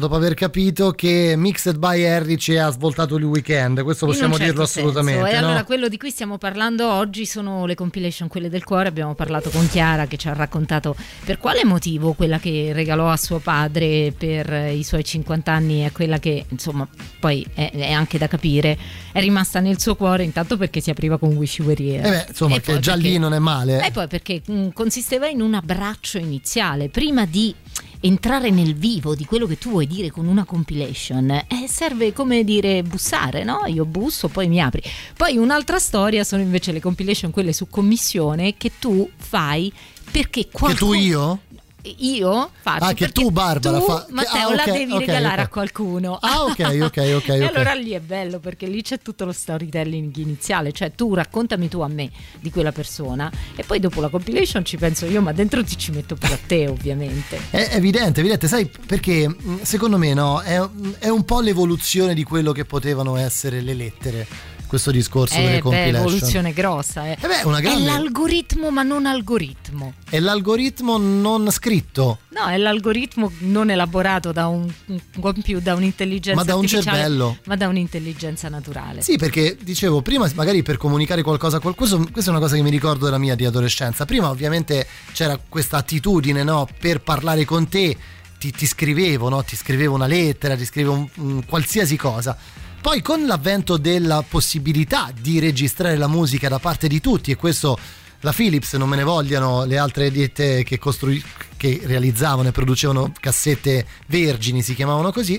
che Mixed by Harry ci ha svoltato il weekend, questo possiamo dirlo assolutamente. E no? allora quello di cui stiamo parlando oggi sono le compilation, quelle del cuore. Abbiamo parlato con Chiara, che ci ha raccontato per quale motivo quella che regalò a suo padre per i suoi 50 anni è quella che, insomma, poi è anche da capire, è rimasta nel suo cuore, intanto perché si apriva con Wish You Were Here. Insomma, che già lì non è male. E poi perché consisteva in un abbraccio iniziale, prima di entrare nel vivo di quello che tu vuoi dire con una compilation. Serve, come dire, bussare, no? Io busso, poi mi apri. Poi un'altra storia sono invece le compilation, quelle su commissione, che tu fai perché qualcuno... Che tu io faccio che tu, Barbara, Matteo, la devi regalare a qualcuno. Ok. E allora lì è bello, perché lì c'è tutto lo storytelling iniziale, cioè tu raccontami tu a me di quella persona e poi dopo la compilation ci penso io, ma dentro ti ci metto pure a te, ovviamente. È evidente, sai, perché secondo me è un po' l'evoluzione di quello che potevano essere le lettere, questo discorso delle compilation. È evoluzione grossa. È l'algoritmo, ma non algoritmo. È l'algoritmo non scritto. No, è l'algoritmo non elaborato da un computer, da un'intelligenza ma da un artificiale, cervello, ma da un'intelligenza naturale. Sì, perché dicevo prima, magari per comunicare qualcosa a qualcuno, questa è una cosa che mi ricordo della mia di adolescenza. Prima ovviamente c'era questa attitudine, no, per parlare con te ti scrivevo, no? Ti scrivevo una lettera, ti scrivevo qualsiasi cosa. Poi con l'avvento della possibilità di registrare la musica da parte di tutti, e questo la Philips, non me ne vogliano le altre ditte che realizzavano e producevano cassette vergini, si chiamavano così,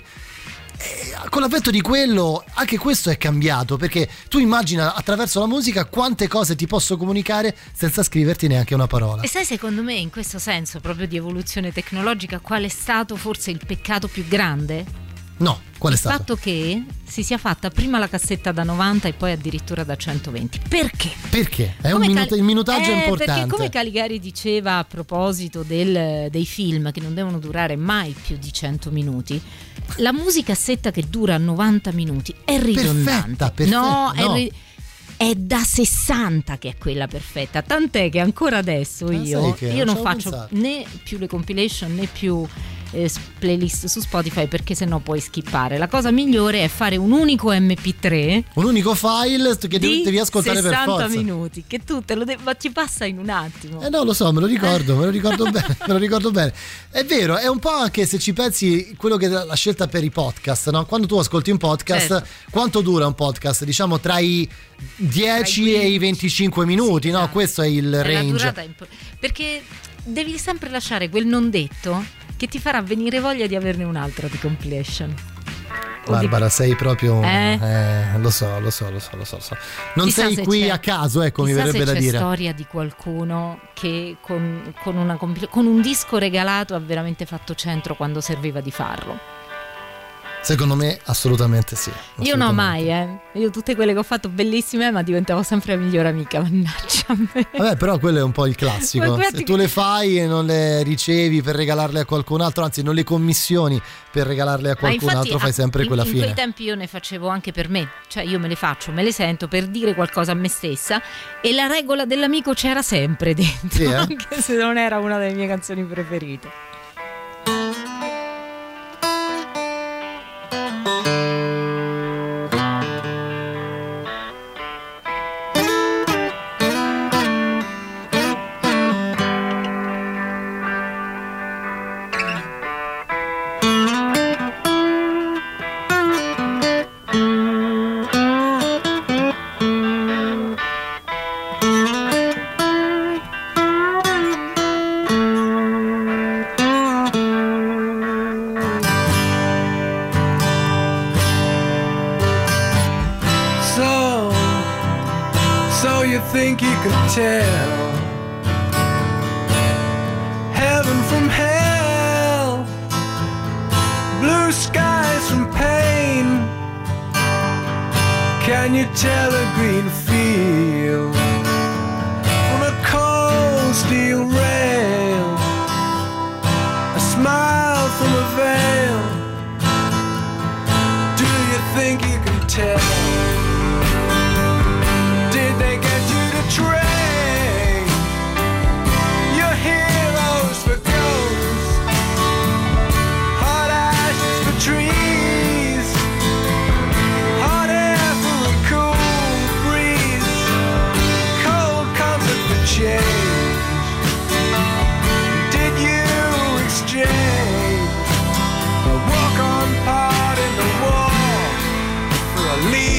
con l'avvento di quello anche questo è cambiato, perché tu immagina attraverso la musica quante cose ti posso comunicare senza scriverti neanche una parola. E sai, secondo me, in questo senso proprio di evoluzione tecnologica, qual è stato forse il peccato più grande? No, qual è stato? Il fatto che si sia fatta prima la cassetta da 90 e poi addirittura da 120. Perché? Perché? È il minutaggio è importante. Perché come Caligari diceva a proposito dei film che non devono durare mai più di 100 minuti, la musicassetta che dura 90 minuti è ridondante. Perfetta. No, è da 60 che è quella perfetta, tant'è che ancora adesso io non faccio né più le compilation né più playlist su Spotify, perché sennò puoi skippare. La cosa migliore è fare un unico MP3, un unico file che devi ascoltare per forza. 60 minuti che tu te lo ma ci passa in un attimo. No, lo so, me lo ricordo bene, me lo ricordo bene. È vero, è un po' anche, se ci pensi, quello che è la scelta per i podcast, no? Quando tu ascolti un podcast, certo. Quanto dura un podcast? Diciamo tra i 10 e i 25 minuti, sì, no? Esatto. Questo è il range. Perché devi sempre lasciare quel non detto che ti farà venire voglia di averne un'altra di compilation. Barbara, sei proprio lo so. Non chissà sei qui a caso, ecco, mi verrebbe da dire. C'è storia di qualcuno che con un disco regalato ha veramente fatto centro quando serviva di farlo. Secondo me assolutamente sì. Io no, mai, Io tutte quelle che ho fatto bellissime, ma diventavo sempre la migliore amica, mannaggia a me. Vabbè, però quello è un po' il classico. Se tu le fai e non le ricevi per regalarle a qualcun altro, anzi non le commissioni per regalarle a qualcun altro, fai sempre quella fine. In quei tempi io ne facevo anche per me, cioè io me le faccio, me le sento per dire qualcosa a me stessa, e la regola dell'amico c'era sempre dentro, sì, anche se non era una delle mie canzoni preferite. Tell heaven from hell, blue skies from pain. Can you tell a green field from a cold steel rail, a smile from a veil? Do you think you can tell? Did they get you to train? Trees, hot air for a cool breeze, cold comfort for change. Did you exchange a walk-on part in the wall for a lead?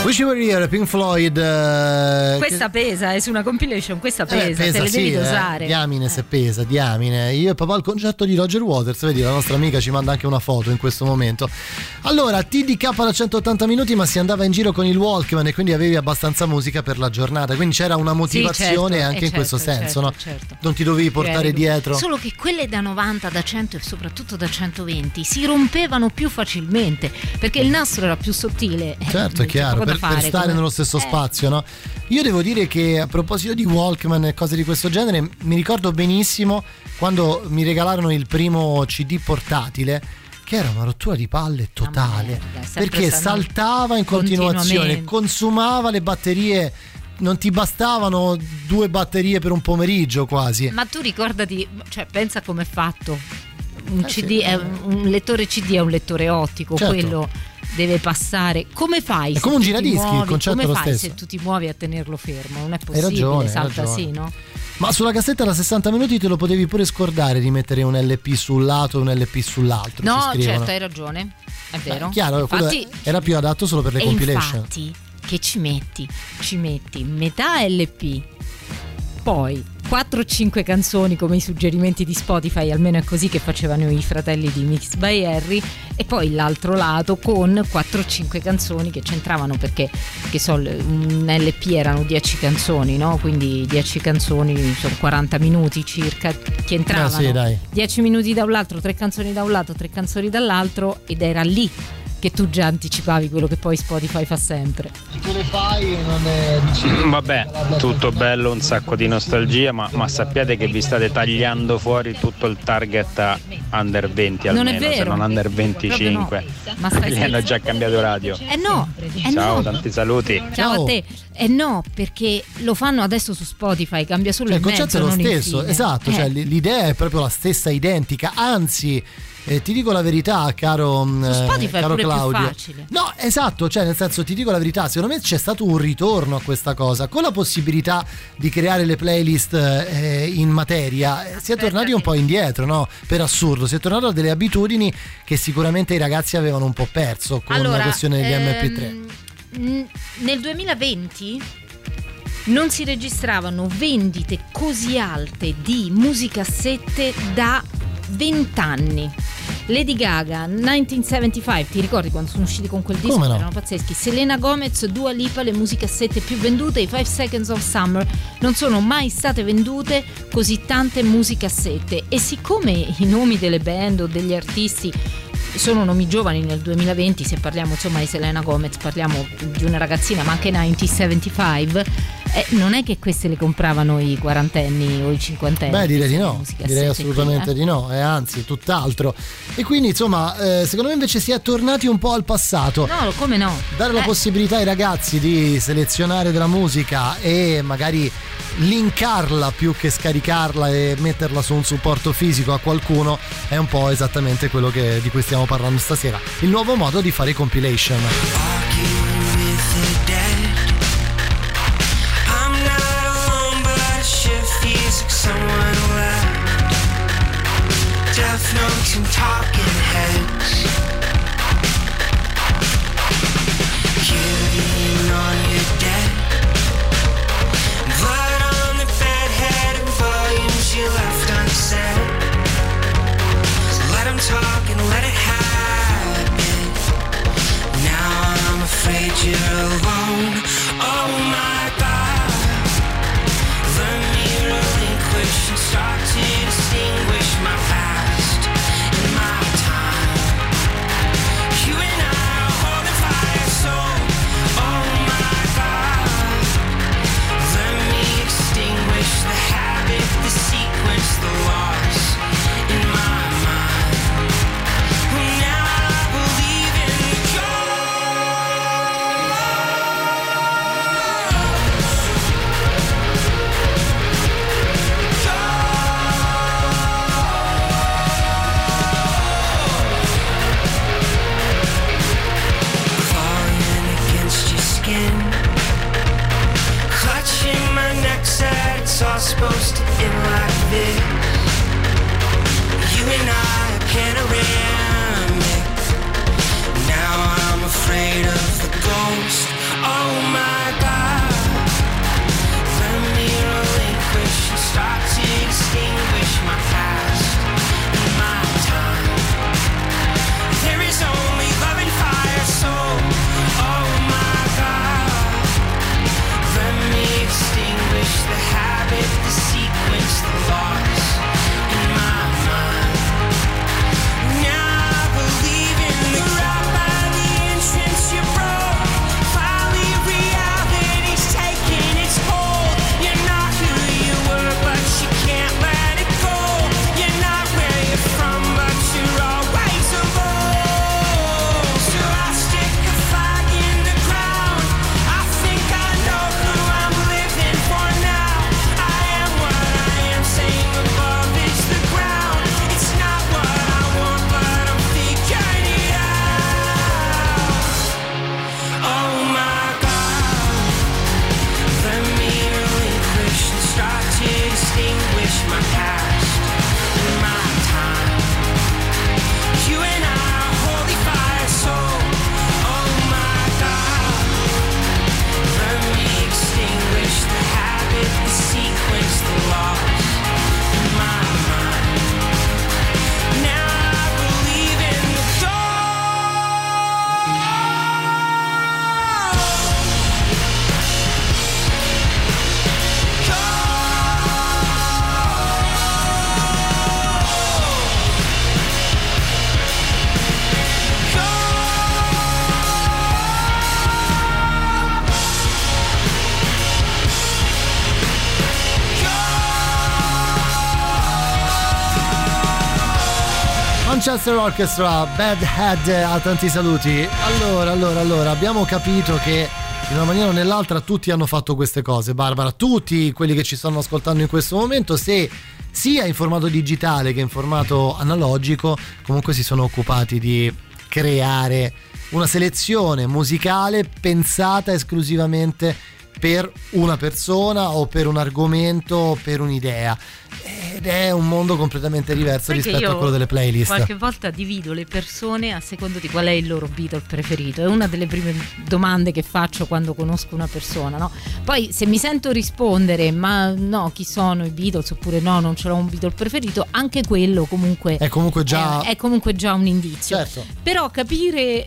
Wish You Were Here, Pink Floyd. Questa pesa, è su una compilation, questa pesa, te le devi dosare. Diamine se pesa, diamine. Io e papà al concerto di Roger Waters, vedi, la nostra amica ci manda anche una foto in questo momento. Allora, TDK da 180 minuti, ma si andava in giro con il Walkman e quindi avevi abbastanza musica per la giornata, quindi c'era una motivazione, sì, certo, anche in questo senso, no? Certo. Non ti dovevi portare dietro. Solo che quelle da 90, da 100 e soprattutto da 120 si rompevano più facilmente perché il nastro era più sottile. Certo, è chiaro, per stare nello stesso spazio, no? Io devo dire che a proposito di Walkman e cose di questo genere, mi ricordo benissimo quando mi regalarono il primo CD portatile, che era una rottura di palle totale, perché saltava in continuazione, consumava le batterie. Non ti bastavano 2 batterie per un pomeriggio quasi. Ma tu ricordati, cioè pensa com'è fatto. Un CD è un lettore CD, è un lettore ottico, certo. Quello deve passare. Come fai? È come un giradischi, il concetto è lo stesso. Come fai se tu ti muovi a tenerlo fermo? Non è possibile, salta sì, no? Ma sulla cassetta da 60 minuti te lo potevi pure scordare di mettere un LP sul lato e un LP sull'altro. No, certo, hai ragione, è vero. Chiaro, infatti, era più adatto solo per le compilation. Infatti, che ci metti metà LP, poi 4-5 canzoni come i suggerimenti di Spotify, almeno è così che facevano i fratelli di Mixed by Harry, e poi l'altro lato con 4-5 canzoni che c'entravano, perché un LP erano 10 canzoni, no? Quindi 10 canzoni sono 40 minuti circa che entravano, sì, dai. 10 minuti da un lato, 3 canzoni da un lato, 3 canzoni dall'altro, ed era lì che tu già anticipavi quello che poi Spotify fa sempre. Tu le fai non è vabbè, tutto bello, un sacco di nostalgia, ma sappiate che vi state tagliando fuori tutto il target under 20 almeno, non è vero, se non under 25. No. Ma gli hanno già cambiato radio. Ciao, tanti saluti. Ciao a te. No, perché lo fanno adesso su Spotify, cambia solo il concetto è lo stesso, esatto, cioè l'idea è proprio la stessa, identica, anzi ti dico la verità, caro Spotify Claudio. Più facile. No, esatto, cioè nel senso, ti dico la verità, secondo me c'è stato un ritorno a questa cosa, con la possibilità di creare le playlist in materia. Si è tornati un po' indietro, no? Per assurdo, si è tornato a delle abitudini che sicuramente i ragazzi avevano un po' perso con la questione degli MP3. Nel 2020 non si registravano vendite così alte di musicassette da 20 anni. Lady Gaga, 1975, ti ricordi quando sono usciti con quel disco? No? Erano pazzeschi. Selena Gomez, Dua Lipa, le musicassette più vendute, i 5 Seconds of Summer. Non sono mai state vendute così tante musicassette, e siccome i nomi delle band o degli artisti sono nomi giovani nel 2020, se parliamo insomma di Selena Gomez parliamo di una ragazzina, ma anche 1975, non è che queste le compravano i quarantenni o i cinquantenni. Beh, direi di no, direi assolutamente di no, anzi tutt'altro. E quindi insomma secondo me invece si è tornati un po' al passato. No, come no? Dare la possibilità ai ragazzi di selezionare della musica e magari linkarla più che scaricarla e metterla su un supporto fisico a qualcuno è un po' esattamente quello di cui stiamo parlando stasera, il nuovo modo di fare compilation. Death notes and talking heads, killing on your dead, blood on the bed, head and volumes you left unsaid. So let them talk and let it happen. Now I'm afraid you're alone. Oh my God, let me relinquish and start to distinguish my past and my time. You and I are holding fire, so oh my God, let me extinguish the habit, the sequence, the loss in my mind. Now I believe in the cure. Manchester Orchestra, Bad Head, a tanti saluti. Allora, abbiamo capito che in una maniera o nell'altra tutti hanno fatto queste cose, Barbara, tutti quelli che ci stanno ascoltando in questo momento, se sia in formato digitale che in formato analogico, comunque si sono occupati di creare una selezione musicale pensata esclusivamente per una persona o per un argomento o per un'idea, ed è un mondo completamente diverso rispetto a quello delle playlist. Qualche volta divido le persone a secondo di qual è il loro Beatle preferito, è una delle prime domande che faccio quando conosco una persona, no? Poi se mi sento rispondere ma no, chi sono i Beatles, oppure no, non ce l'ho un Beatle preferito, anche quello comunque è comunque già un indizio. Certo. Però capire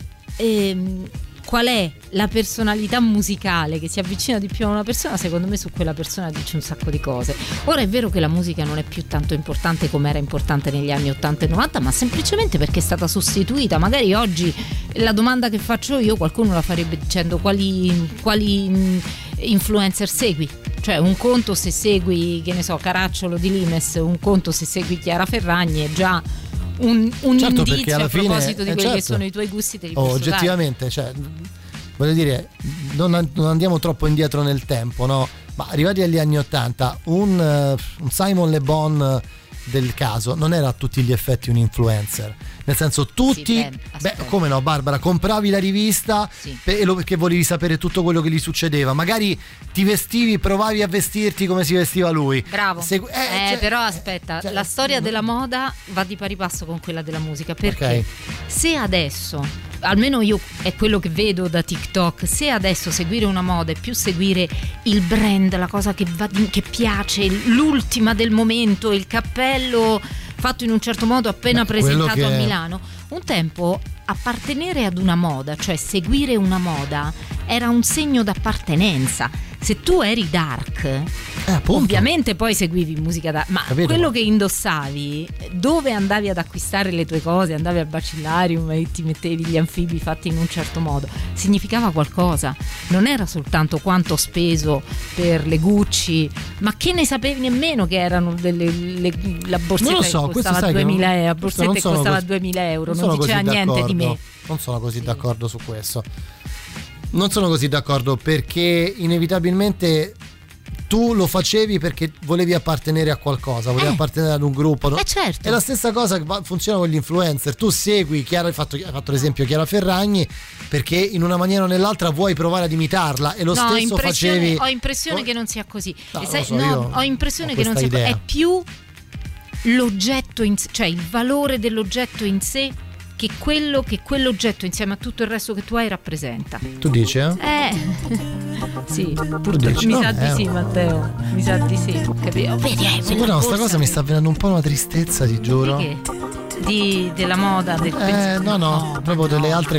qual è la personalità musicale che si avvicina di più a una persona, secondo me su quella persona dice un sacco di cose. Ora è vero che la musica non è più tanto importante come era importante negli anni 80 e 90, ma semplicemente perché è stata sostituita. Magari oggi la domanda che faccio io qualcuno la farebbe dicendo quali influencer segui. Cioè un conto se segui, che ne so, Caracciolo di Limes, un conto se segui Chiara Ferragni, è già un certo, indizio a proposito di quelli certo. Che sono i tuoi gusti, te li posso oggettivamente, cioè, voglio dire, non andiamo troppo indietro nel tempo, no? Ma arrivati agli anni 80 un Simon Le Bon del caso non era a tutti gli effetti un influencer, nel senso tutti come no, Barbara, compravi la rivista perché volevi sapere tutto quello che gli succedeva, magari ti vestivi, provavi a vestirti come si vestiva lui, bravo. Però aspetta, la storia della moda va di pari passo con quella della musica, perché se adesso, almeno io è quello che vedo da TikTok, se adesso seguire una moda è più seguire il brand, la cosa che piace, l'ultima del momento, il cappello fatto in un certo modo appena presentato a Milano. Un tempo appartenere ad una moda, cioè seguire una moda, era un segno d'appartenenza. Se tu eri dark, ovviamente poi seguivi musica dark, ma quello che indossavi, dove andavi ad acquistare le tue cose, andavi al Bacillarium e ti mettevi gli anfibi fatti in un certo modo, significava qualcosa. Non era soltanto quanto ho speso per le Gucci, ma che ne sapevi nemmeno che erano la borsetta che costava 2000 euro, la borsetta che costava 2000 euro, non diceva niente di me. Non sono così d'accordo su questo. Non sono così d'accordo, perché inevitabilmente tu lo facevi perché volevi appartenere a qualcosa, volevi appartenere ad un gruppo, no? Certo. È la stessa cosa che funziona con gli influencer. Tu segui hai fatto l'esempio Chiara Ferragni perché in una maniera o nell'altra vuoi provare ad imitarla, e lo stesso facevi. Ho impressione che non sia così. Ho impressione che non sia così. È più l'oggetto cioè il valore dell'oggetto in sé che quell'oggetto insieme a tutto il resto che tu hai rappresenta. Tu dici? Sì, purtroppo mi sa di sì, Matteo. Mi sa di sì. Capito? Vedi, no, sta cosa mi sta venendo un po' una tristezza, ti giuro. Della moda, del proprio delle altre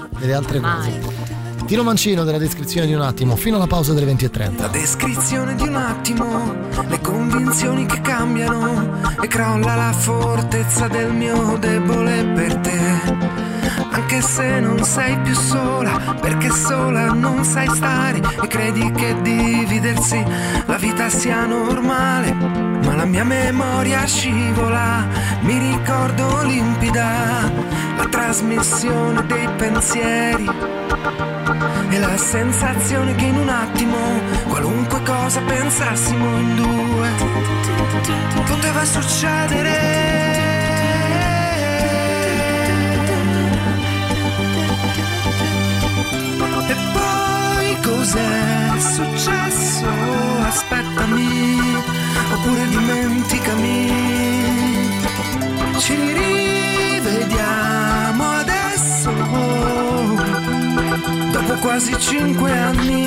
cose. Tino Mancino della descrizione di un attimo, fino alla pausa delle 20:30. La descrizione di un attimo, le convinzioni che cambiano e crolla la fortezza del mio debole per te. Anche se non sei più sola, perché sola non sai stare e credi che dividersi la vita sia normale. Ma la mia memoria scivola, mi ricordo limpida la trasmissione dei pensieri e la sensazione che in un attimo qualunque cosa pensassimo in due poteva succedere. E poi cos'è successo? Aspettami, oppure dimenticami. Ci rivediamo adesso, dopo quasi 5 anni.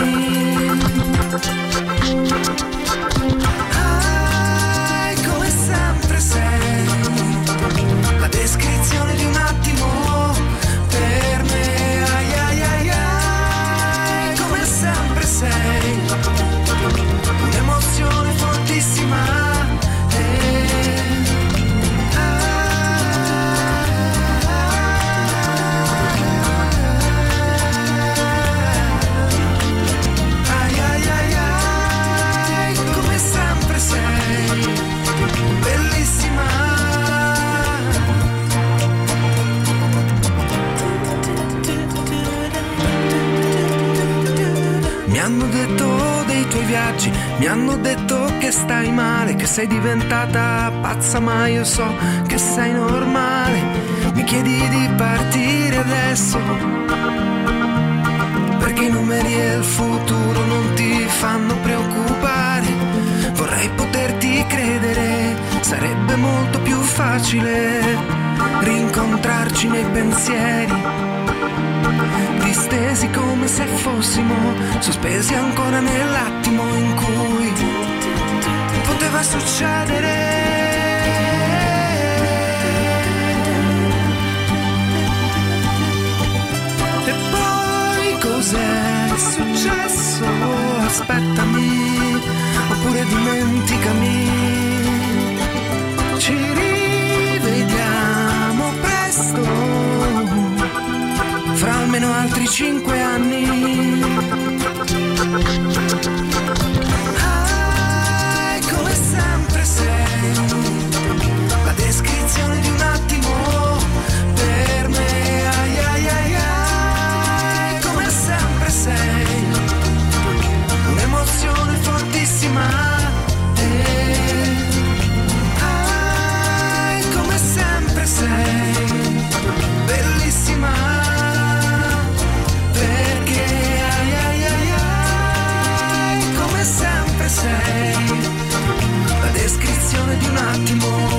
Come sempre sei la descrizione di un attimo per me. Come sempre sei un'emozione fortissima. viaggi. Mi hanno detto che stai male, che sei diventata pazza, ma io so che sei normale. Mi chiedi di partire adesso, perché i numeri e il futuro non ti fanno preoccupare. Vorrei poterti credere, sarebbe molto più facile rincontrarci nei pensieri, distesi come se fossimo sospesi ancora nell'attimo in cui poteva succedere. E poi cos'è successo? Aspettami, oppure dimenticami. Ci rivediamo presto, fra almeno altri 5 anni. Ah, come sempre sei la descrizione di un attimo per me. Ai ai ai ai, come sempre sei un'emozione fortissima. Ah, come sempre sei bellissima. Perché ai ai ai ai, come sempre sei la descrizione di un attimo.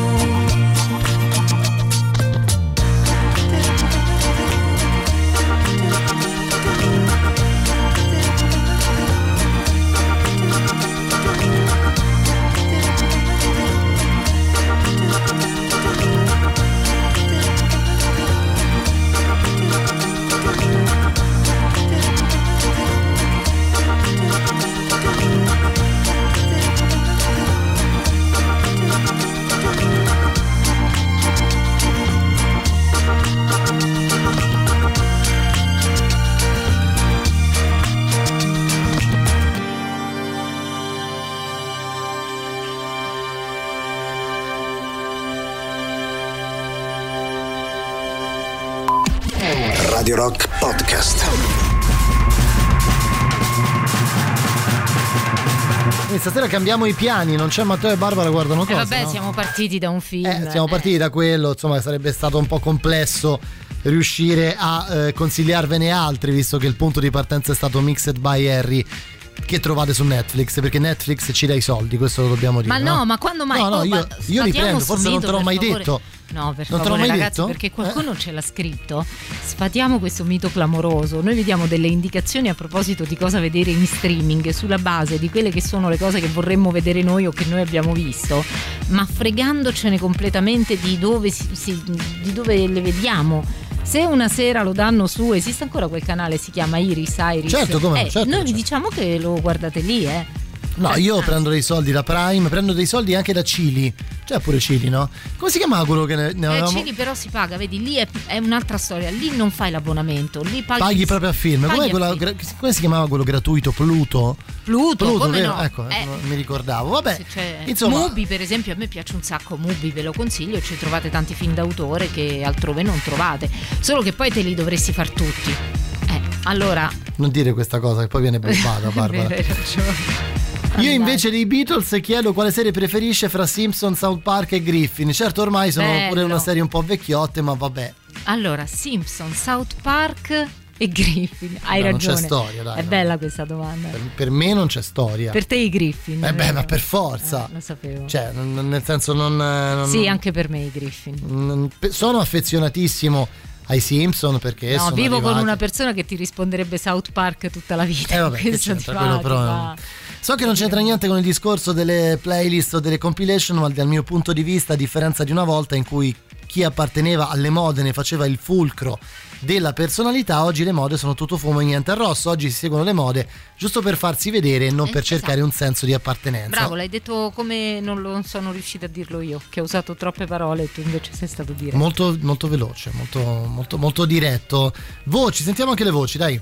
Radio Rock Podcast. Stasera cambiamo i piani, non c'è Matteo e Barbara, guardano cosa. Vabbè, no? siamo partiti da un film. Siamo partiti da quello, insomma, sarebbe stato un po' complesso riuscire a consigliarvene altri, visto che il punto di partenza è stato Mixed by Harry, che trovate su Netflix, perché Netflix ci dà i soldi, questo lo dobbiamo dire. Ma no, ma quando mai? No, io riprendo, forse non te l'ho mai detto. No, per non favore, te l'ho mai ragazzi, detto? Perché qualcuno ce l'ha scritto. Sfatiamo questo mito clamoroso. Noi vi diamo delle indicazioni a proposito di cosa vedere in streaming sulla base di quelle che sono le cose che vorremmo vedere noi o che noi abbiamo visto, ma fregandocene completamente di dove di dove le vediamo. Se una sera lo danno su, esiste ancora quel canale, si chiama Iris. Certo, come certo, noi vi certo. diciamo che lo guardate lì, No, io prendo dei soldi da Prime, prendo dei soldi anche da Cili. C'è pure Cili, no? Come si chiamava quello che ne avevamo? Cili però si paga, vedi, lì è un'altra storia. Lì non fai l'abbonamento, lì paghi proprio a film. Come si chiamava quello gratuito? Pluto, come vero? no? Ecco, non mi ricordavo. Vabbè, insomma, Mubi per esempio, a me piace un sacco Mubi, ve lo consiglio, ci trovate tanti film d'autore che altrove non trovate. Solo che poi te li dovresti far tutti. Allora, non dire questa cosa che poi viene buffata, Barbara. Hai ragione. Io invece dei Beatles chiedo quale serie preferisce fra Simpson, South Park e Griffin. Certo, ormai sono pure una serie un po' vecchiotte, ma vabbè. Allora, Simpson, South Park e Griffin. Hai ragione. Non c'è storia, dai. È bella questa domanda. Per me non c'è storia. Per te i Griffin. Ma per forza. Lo sapevo. Cioè, nel senso non sì, anche per me i Griffin. Sono affezionatissimo ai Simpson perché sono vivo arrivati. con una persona che ti risponderebbe South Park tutta la vita. Vabbè, che c'entra, quello però. So che non c'entra niente con il discorso delle playlist o delle compilation, ma dal mio punto di vista, a differenza di una volta in cui chi apparteneva alle mode ne faceva il fulcro della personalità, oggi le mode sono tutto fumo e niente arrosto. Oggi si seguono le mode giusto per farsi vedere e non per cercare un senso di appartenenza. Bravo, l'hai detto come non sono riuscita a dirlo io, che ho usato troppe parole e tu invece sei stato diretto. Molto, molto veloce, molto diretto. Voci, sentiamo anche le voci, dai.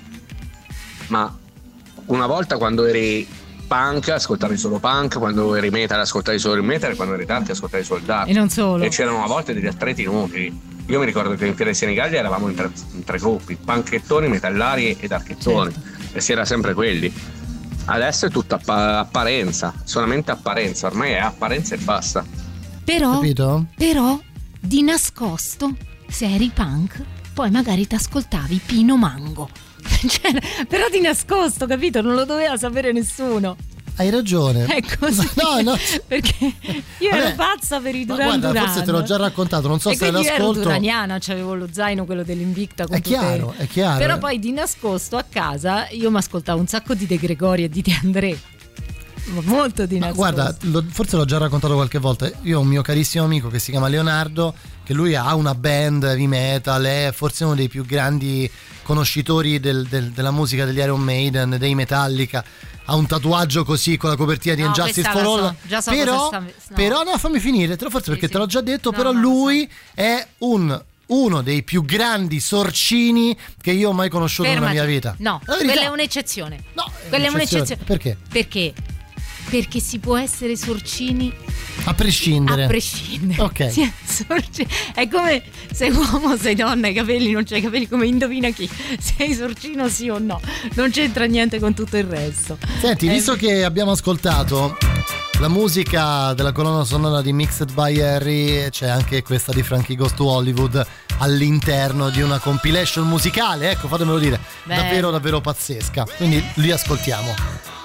Ma una volta quando eri punk ascoltavi solo punk, quando eri metal ascoltavi solo il metal, e quando eri dark ascoltavi solo il dark. E non solo. E c'erano a volte degli atleti inutili. Io mi ricordo che in Fiera di Senigallia eravamo in tre gruppi: panchettoni, metallari e darchettoni, certo. E si era sempre quelli. Adesso è tutta apparenza, solamente apparenza, ormai è apparenza e basta. Però capito? Di nascosto, se eri punk, poi magari ti ascoltavi Pino Mango. Cioè, però di nascosto, capito? Non lo doveva sapere nessuno. Hai ragione. È così. No. Perché io ero pazza per i Duran Duran. Forse te l'ho già raccontato, non so se l'ascolto. Io ero duraniana, c'avevo lo zaino, quello dell'Invicta. È chiaro. Però poi di nascosto a casa io mi ascoltavo un sacco di De Gregori e di De André. Molto di nascosto. Guarda, forse l'ho già raccontato qualche volta. Io ho un mio carissimo amico che si chiama Leonardo, che lui ha una band heavy metal, è forse uno dei più grandi conoscitori della musica degli Iron Maiden, dei Metallica. Ha un tatuaggio così con la copertina di Injustice for All. Però no, fammi finire, forse perché te l'ho già detto, però lui è uno dei più grandi sorcini che io ho mai conosciuto nella mia vita. No, quella è un'eccezione. No, quella è un'eccezione. Perché? Perché si può essere sorcini a prescindere. Ok. Sì, è come sei uomo, sei donna, i capelli, non c'hai i capelli, come indovina chi. Sei sorcino sì o no. Non c'entra niente con tutto il resto. Senti, visto che abbiamo ascoltato la musica della colonna sonora di Mixed by Harry, c'è anche questa di Frankie Goes to Hollywood all'interno di una compilation musicale, ecco, fatemelo dire. Beh. Davvero davvero pazzesca. Quindi li ascoltiamo.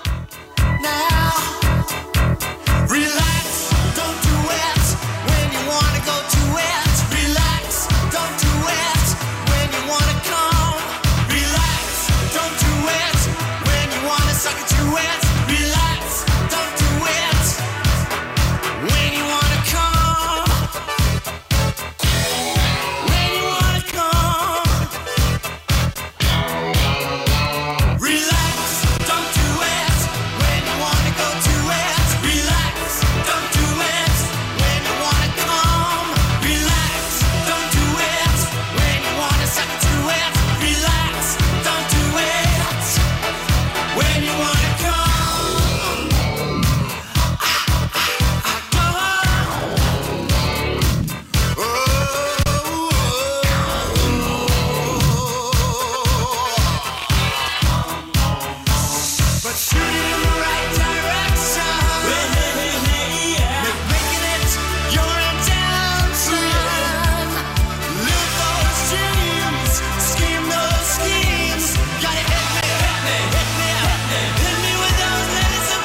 Relax, don't do it when you wanna go to it. Relax, don't do it when you wanna come. Relax, don't do it when you wanna suck it to it. Relax, don't do it when you wanna come. When you wanna come. Relax, don't do it when you wanna go to it. Relax, don't do it when you wanna come. Relax, don't do it when you wanna suck it to it. Relax, don't do it when you wanna come. But shoot it in the right direction. Making it your intention. Live those dreams, scheme those schemes. Gotta hit me with those laser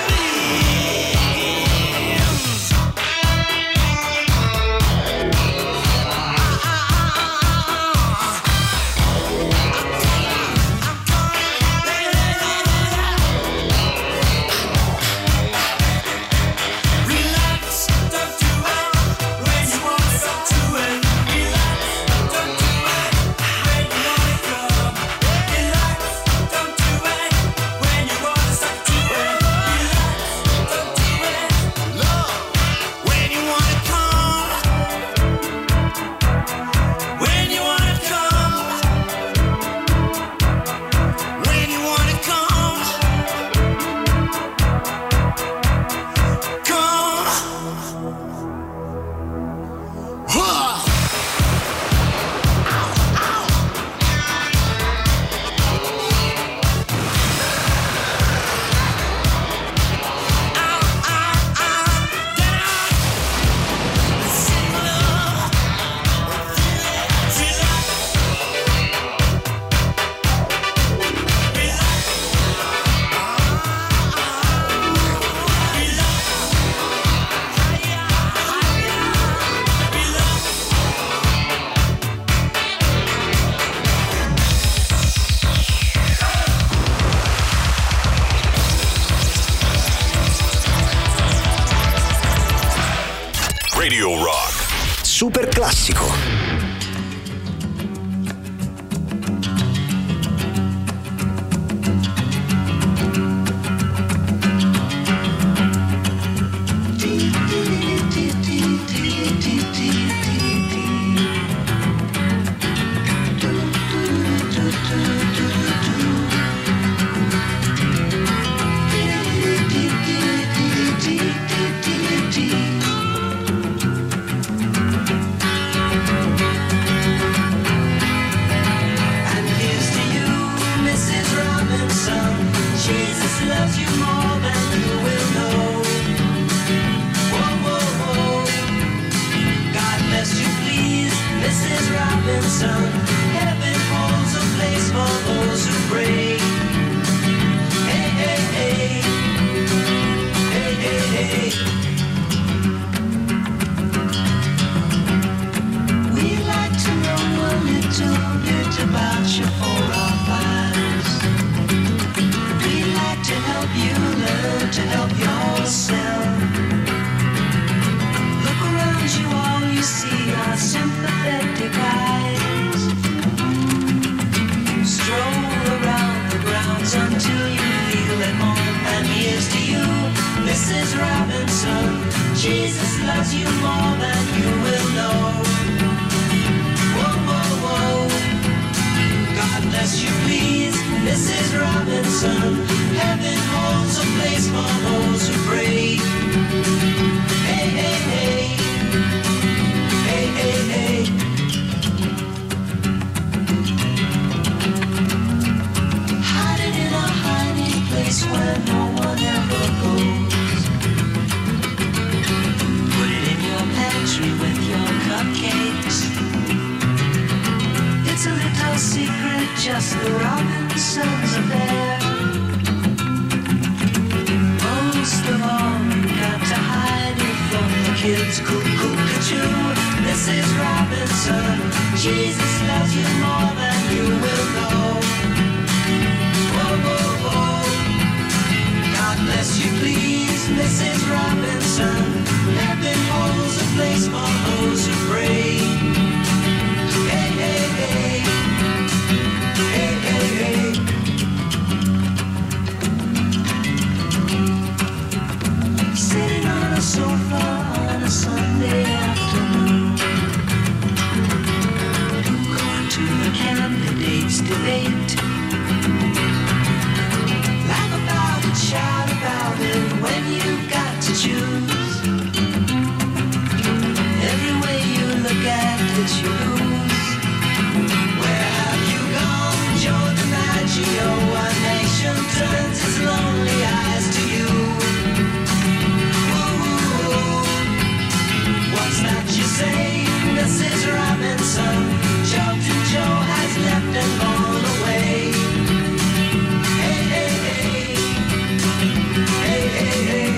Relax, don't do it when you wanna go to it. Relax, don't do it when you wanna come. Relax, don't do it when you wanna suck to it. Relax, don't do it, love, when you wanna come. When you wanna come. When you wanna come. Come. Huh. Radio Rock. Super classico. loves you more than you will know. Whoa, whoa, whoa. God bless you, please, Mrs. Robinson. Heaven holds a place for those who pray. Hey, hey, hey. Hey, hey, hey. We'd like to know a little bit about your 4 or 5s. We'd like to help you learn to help yourself. Look around you, all you see are sympathetic eyes. Stroll around the grounds until you feel at home. And here's to you, Mrs. Robinson. Jesus loves you more than you will know. Whoa, whoa, whoa. God bless you, please, Mrs. Robinson. Heaven holds a place for those who pray. Hey, hey, hey. Hey, hey, hey. Hiding in a hiding place where no one ever goes. Put it in your pantry with your cupcakes. It's a little secret, just the Robinsons affair. Most of all, you got to hide it from the kids. Cuckoo-cuckoo, Mrs. Robinson. Jesus loves you more than you will know. Whoa, whoa, whoa. God bless you, please, Mrs. Robinson. Heaven holds a place for those who pray. Hey, hey, hey. Hey, hey, hey. Sitting on a sofa on a Sunday afternoon, going to the candidates' debate. Laugh about it, shout about it when you've got to choose. Every way you look at it, you lose. Where have you gone, Joe DiMaggio? A nation turns its lonely eyes to you. Ooh, what's that you say, Mrs. Robinson? Joe Joe has left and gone away. Hey, hey, hey. Hey, hey, hey.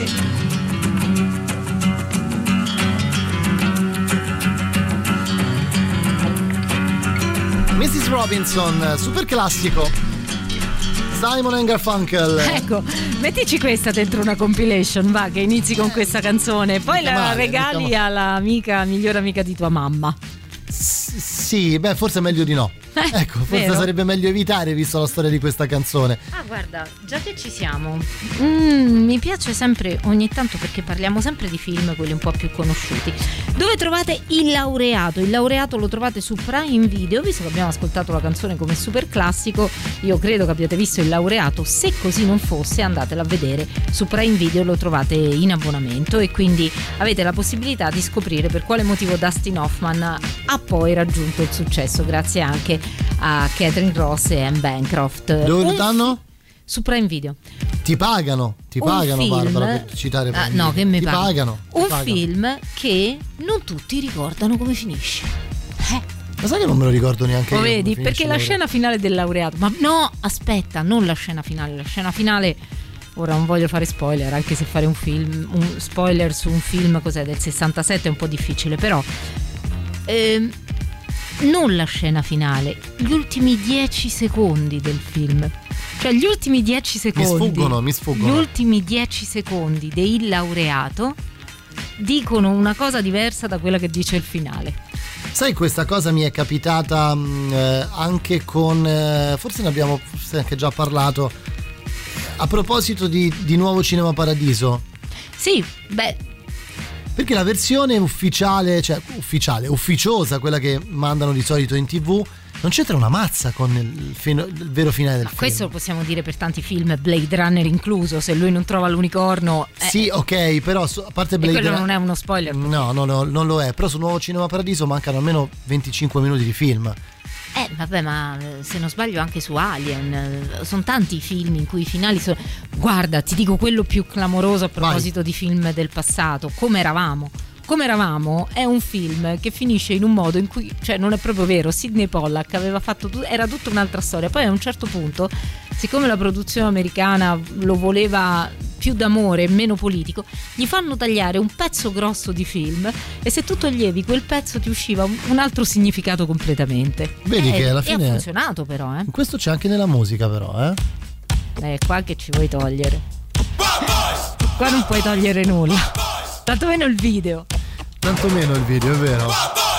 Mrs. Robinson, super classico. Simon & Garfunkel. Ecco, mettici questa dentro una compilation, va, che inizi con questa canzone, poi la regali all'amica, migliore amica di tua mamma. Sì, beh, forse è meglio di no. Ecco, forse vero? sarebbe meglio evitare, visto la storia di questa canzone. Ah, guarda, già che ci siamo, mi piace sempre ogni tanto, perché parliamo sempre di film, quelli un po' più conosciuti. Dove trovate Il Laureato? Il Laureato lo trovate su Prime Video. Visto che abbiamo ascoltato la canzone come super classico, io credo che abbiate visto Il Laureato. Se così non fosse, andatela a vedere su Prime Video, lo trovate in abbonamento e quindi avete la possibilità di scoprire per quale motivo Dustin Hoffman ha poi raggiunto il successo, grazie anche a Catherine Ross e Anne Bancroft. Dove lo danno? Su Prime Video. Ti pagano film, Barbara, per citare Prime no, Video. che mi ti pagano. Film che non tutti ricordano come finisce. Ma sai che non me lo ricordo neanche io? Vedi, perché la scena finale del Laureato. Ma no, aspetta, non la scena finale. La scena finale, ora non voglio fare spoiler, anche se fare un spoiler su un film cos'è del 67 è un po' difficile, però non la scena finale, gli ultimi 10 secondi del film. Cioè gli ultimi 10 secondi. Mi sfuggono. Gli ultimi 10 secondi di Il Laureato dicono una cosa diversa da quella che dice il finale. Sai, questa cosa mi è capitata anche con forse ne abbiamo anche già parlato, a proposito di Nuovo Cinema Paradiso. Sì, beh, perché la versione ufficiale, ufficiosa, quella che mandano di solito in TV, non c'entra una mazza con il vero finale del film. Questo lo possiamo dire per tanti film, Blade Runner incluso. Se lui non trova l'unicorno, sì, ok, però a parte Blade Runner, non è uno spoiler. No, non lo è. Però su Nuovo Cinema Paradiso mancano almeno 25 minuti di film. Vabbè, ma se non sbaglio anche su Alien sono tanti i film in cui i finali sono... Guarda, ti dico quello più clamoroso a proposito di film del passato, Come eravamo è un film che finisce in un modo in cui, cioè non è proprio vero, Sidney Pollack aveva fatto era tutta un'altra storia, poi a un certo punto, siccome la produzione americana lo voleva più d'amore e meno politico, gli fanno tagliare un pezzo grosso di film e se tu toglievi quel pezzo ti usciva un altro significato completamente. Vedi che alla fine ha funzionato però, Questo c'è anche nella musica però, qua che ci vuoi togliere? Qua non puoi togliere nulla. Tanto meno il video. Tanto meno il video, è vero.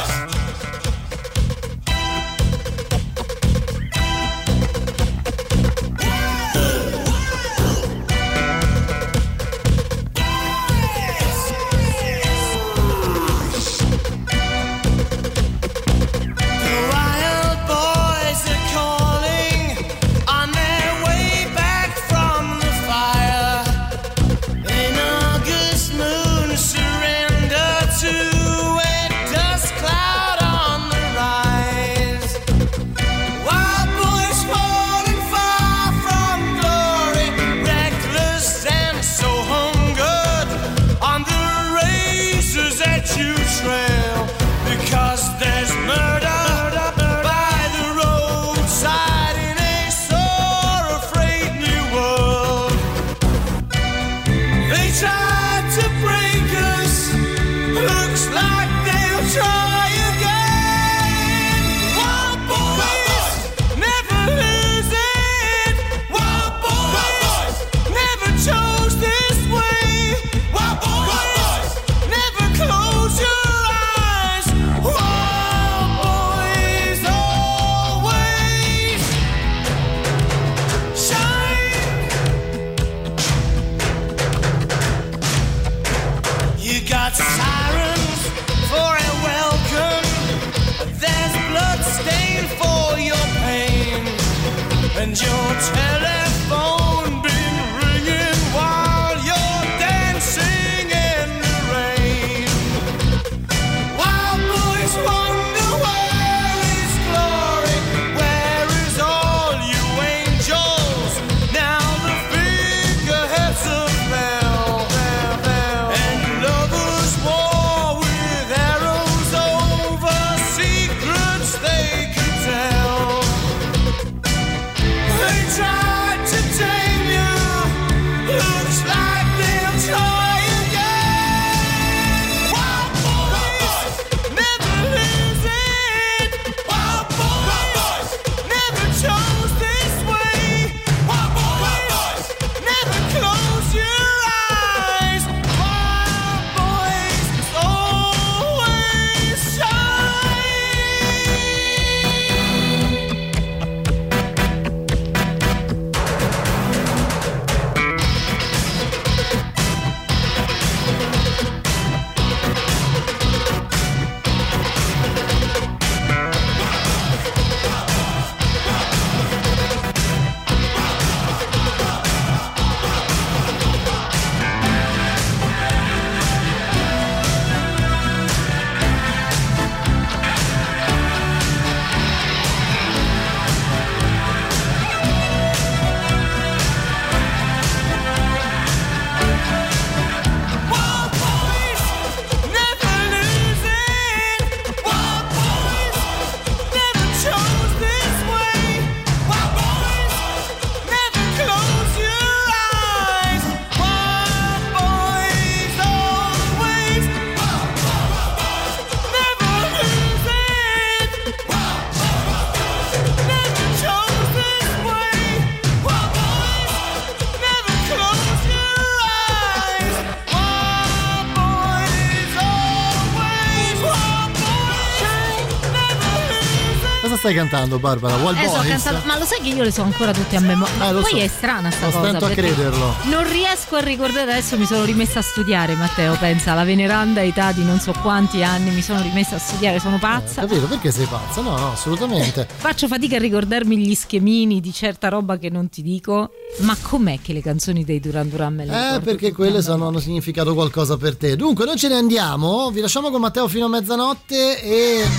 stai cantando, Barbara? Wild Boys? Cantando, ma lo sai che io le so ancora tutte a memoria. Ma poi so. È strana sta cosa. Stento a crederlo. Non riesco a ricordare, adesso mi sono rimessa a studiare, Matteo, pensa, alla veneranda età di non so quanti anni mi sono rimessa a studiare, sono pazza. Capito, perché sei pazza? No, assolutamente. Faccio fatica a ricordarmi gli schemini di certa roba che non ti dico. Ma com'è che le canzoni dei Duran Duran me le ricordo? Perché quelle hanno significato qualcosa per te. Dunque, noi ce ne andiamo, vi lasciamo con Matteo fino a mezzanotte e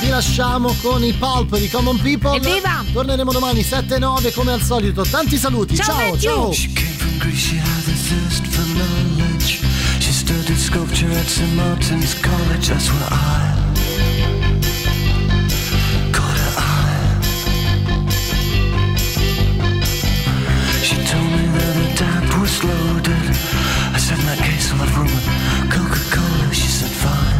ti lasciamo con i Pulp di Common People. Evviva! Torneremo domani 7-9 come al solito. Tanti saluti, ciao ciao. She came from Greece, she had a thirst for knowledge. She studied sculpture at St. Martin's College. That's where I caught her eye. She told me that her dad was loaded. I said, in that case I'll have rum and Coca-Cola. She said, fine.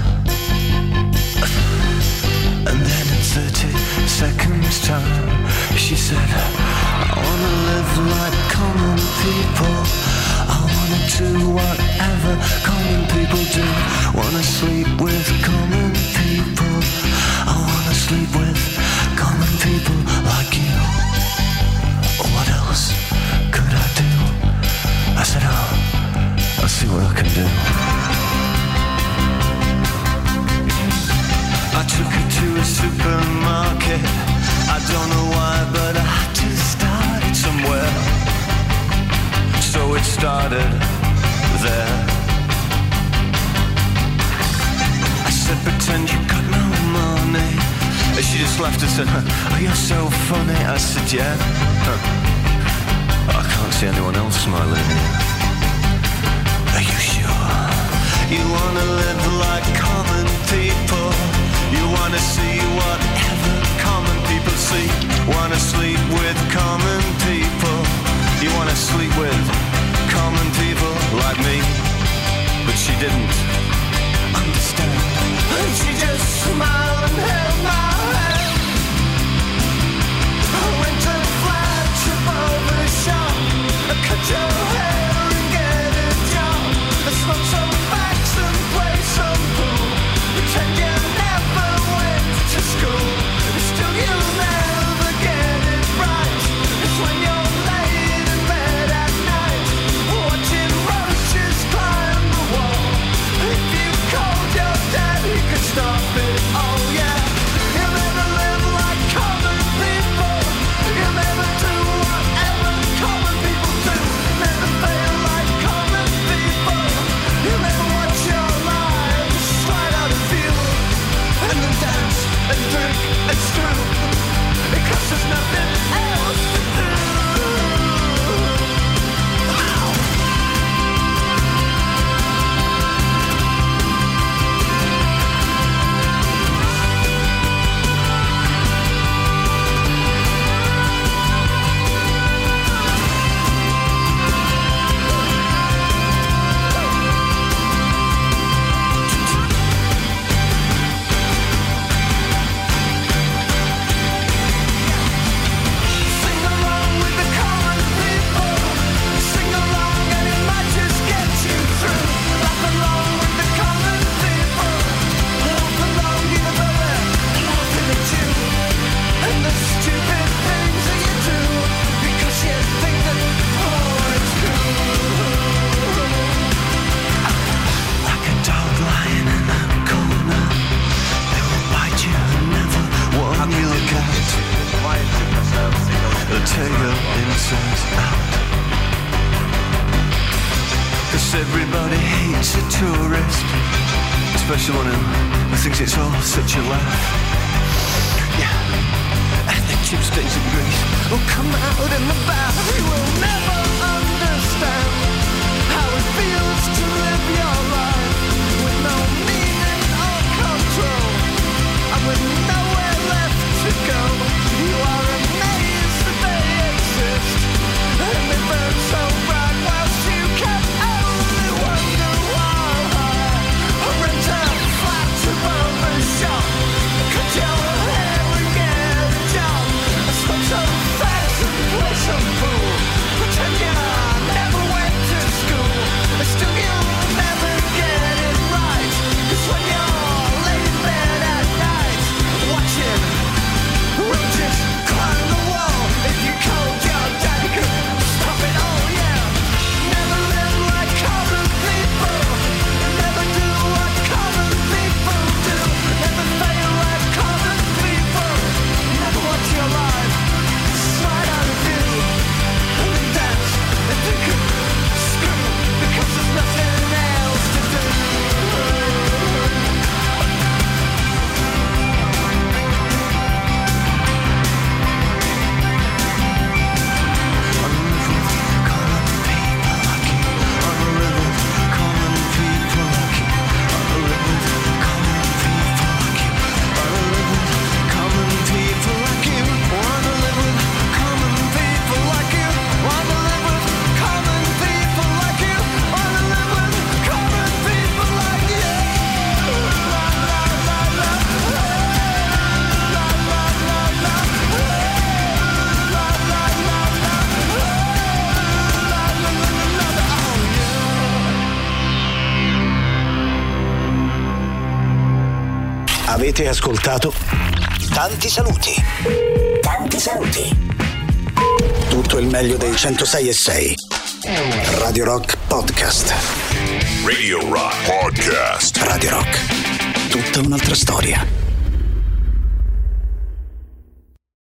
And then in 30 seconds time she said, I wanna live like common people. I wanna do whatever common people do. Wanna sleep with common people. I wanna sleep with common people like you. What else could I do? I said, oh, I'll see what I can do. I took her to a supermarket. I don't know why, but I had to start it somewhere. So it started there. I said, pretend you got no money. And she just laughed and said, oh, you're so funny. I said, yeah. I can't see anyone else smiling. Are you sure? You wanna live like common people. You wanna see whatever common people see. Wanna sleep with common people. You wanna sleep with common people like me. But she didn't understand. And she just smiled and held my hand. I went to flash above the shop. I cut your hair and get a job. I smoke some facts and play some pool. Pretend you never went to school. Still you'll never get it right. It's when you're laid in bed at night, watching roaches climb the wall. If you called your dad, he could stop it. Oh yeah. You'll never live like common people. You'll never do whatever common people do. Never fail like common people. You'll never watch your lives slide out of view. And then dance and drink and screw. Because there's nothing else to do. Sing along with the common people. Sing along and it might just get you through. Laugh along with the common people. Laugh along even though they're laughing at you. And the stupid things that you do. Because you think that, oh, it's cool. Like a dog lying in a corner. They will bite you and never warn you again. They'll tear your insides out. 'Cause everybody hates a tourist, especially one who thinks it's all such a laugh. Yeah, and the chip stains in Greece will come out in the bath. You will never understand how it feels to live your life with no meaning or control, and with nowhere left to go. You are amazed that they exist, and they burn so bright whilst you can only wonder why. I rent a flat above the shop, cut your hair and get a job. I smoke some facts and play some pool. Pretend Avete ascoltato Tanti saluti. Tanti saluti. Tutto il meglio dei 106.6 Radio Rock Podcast. Radio Rock Podcast. Radio Rock. Tutta un'altra storia.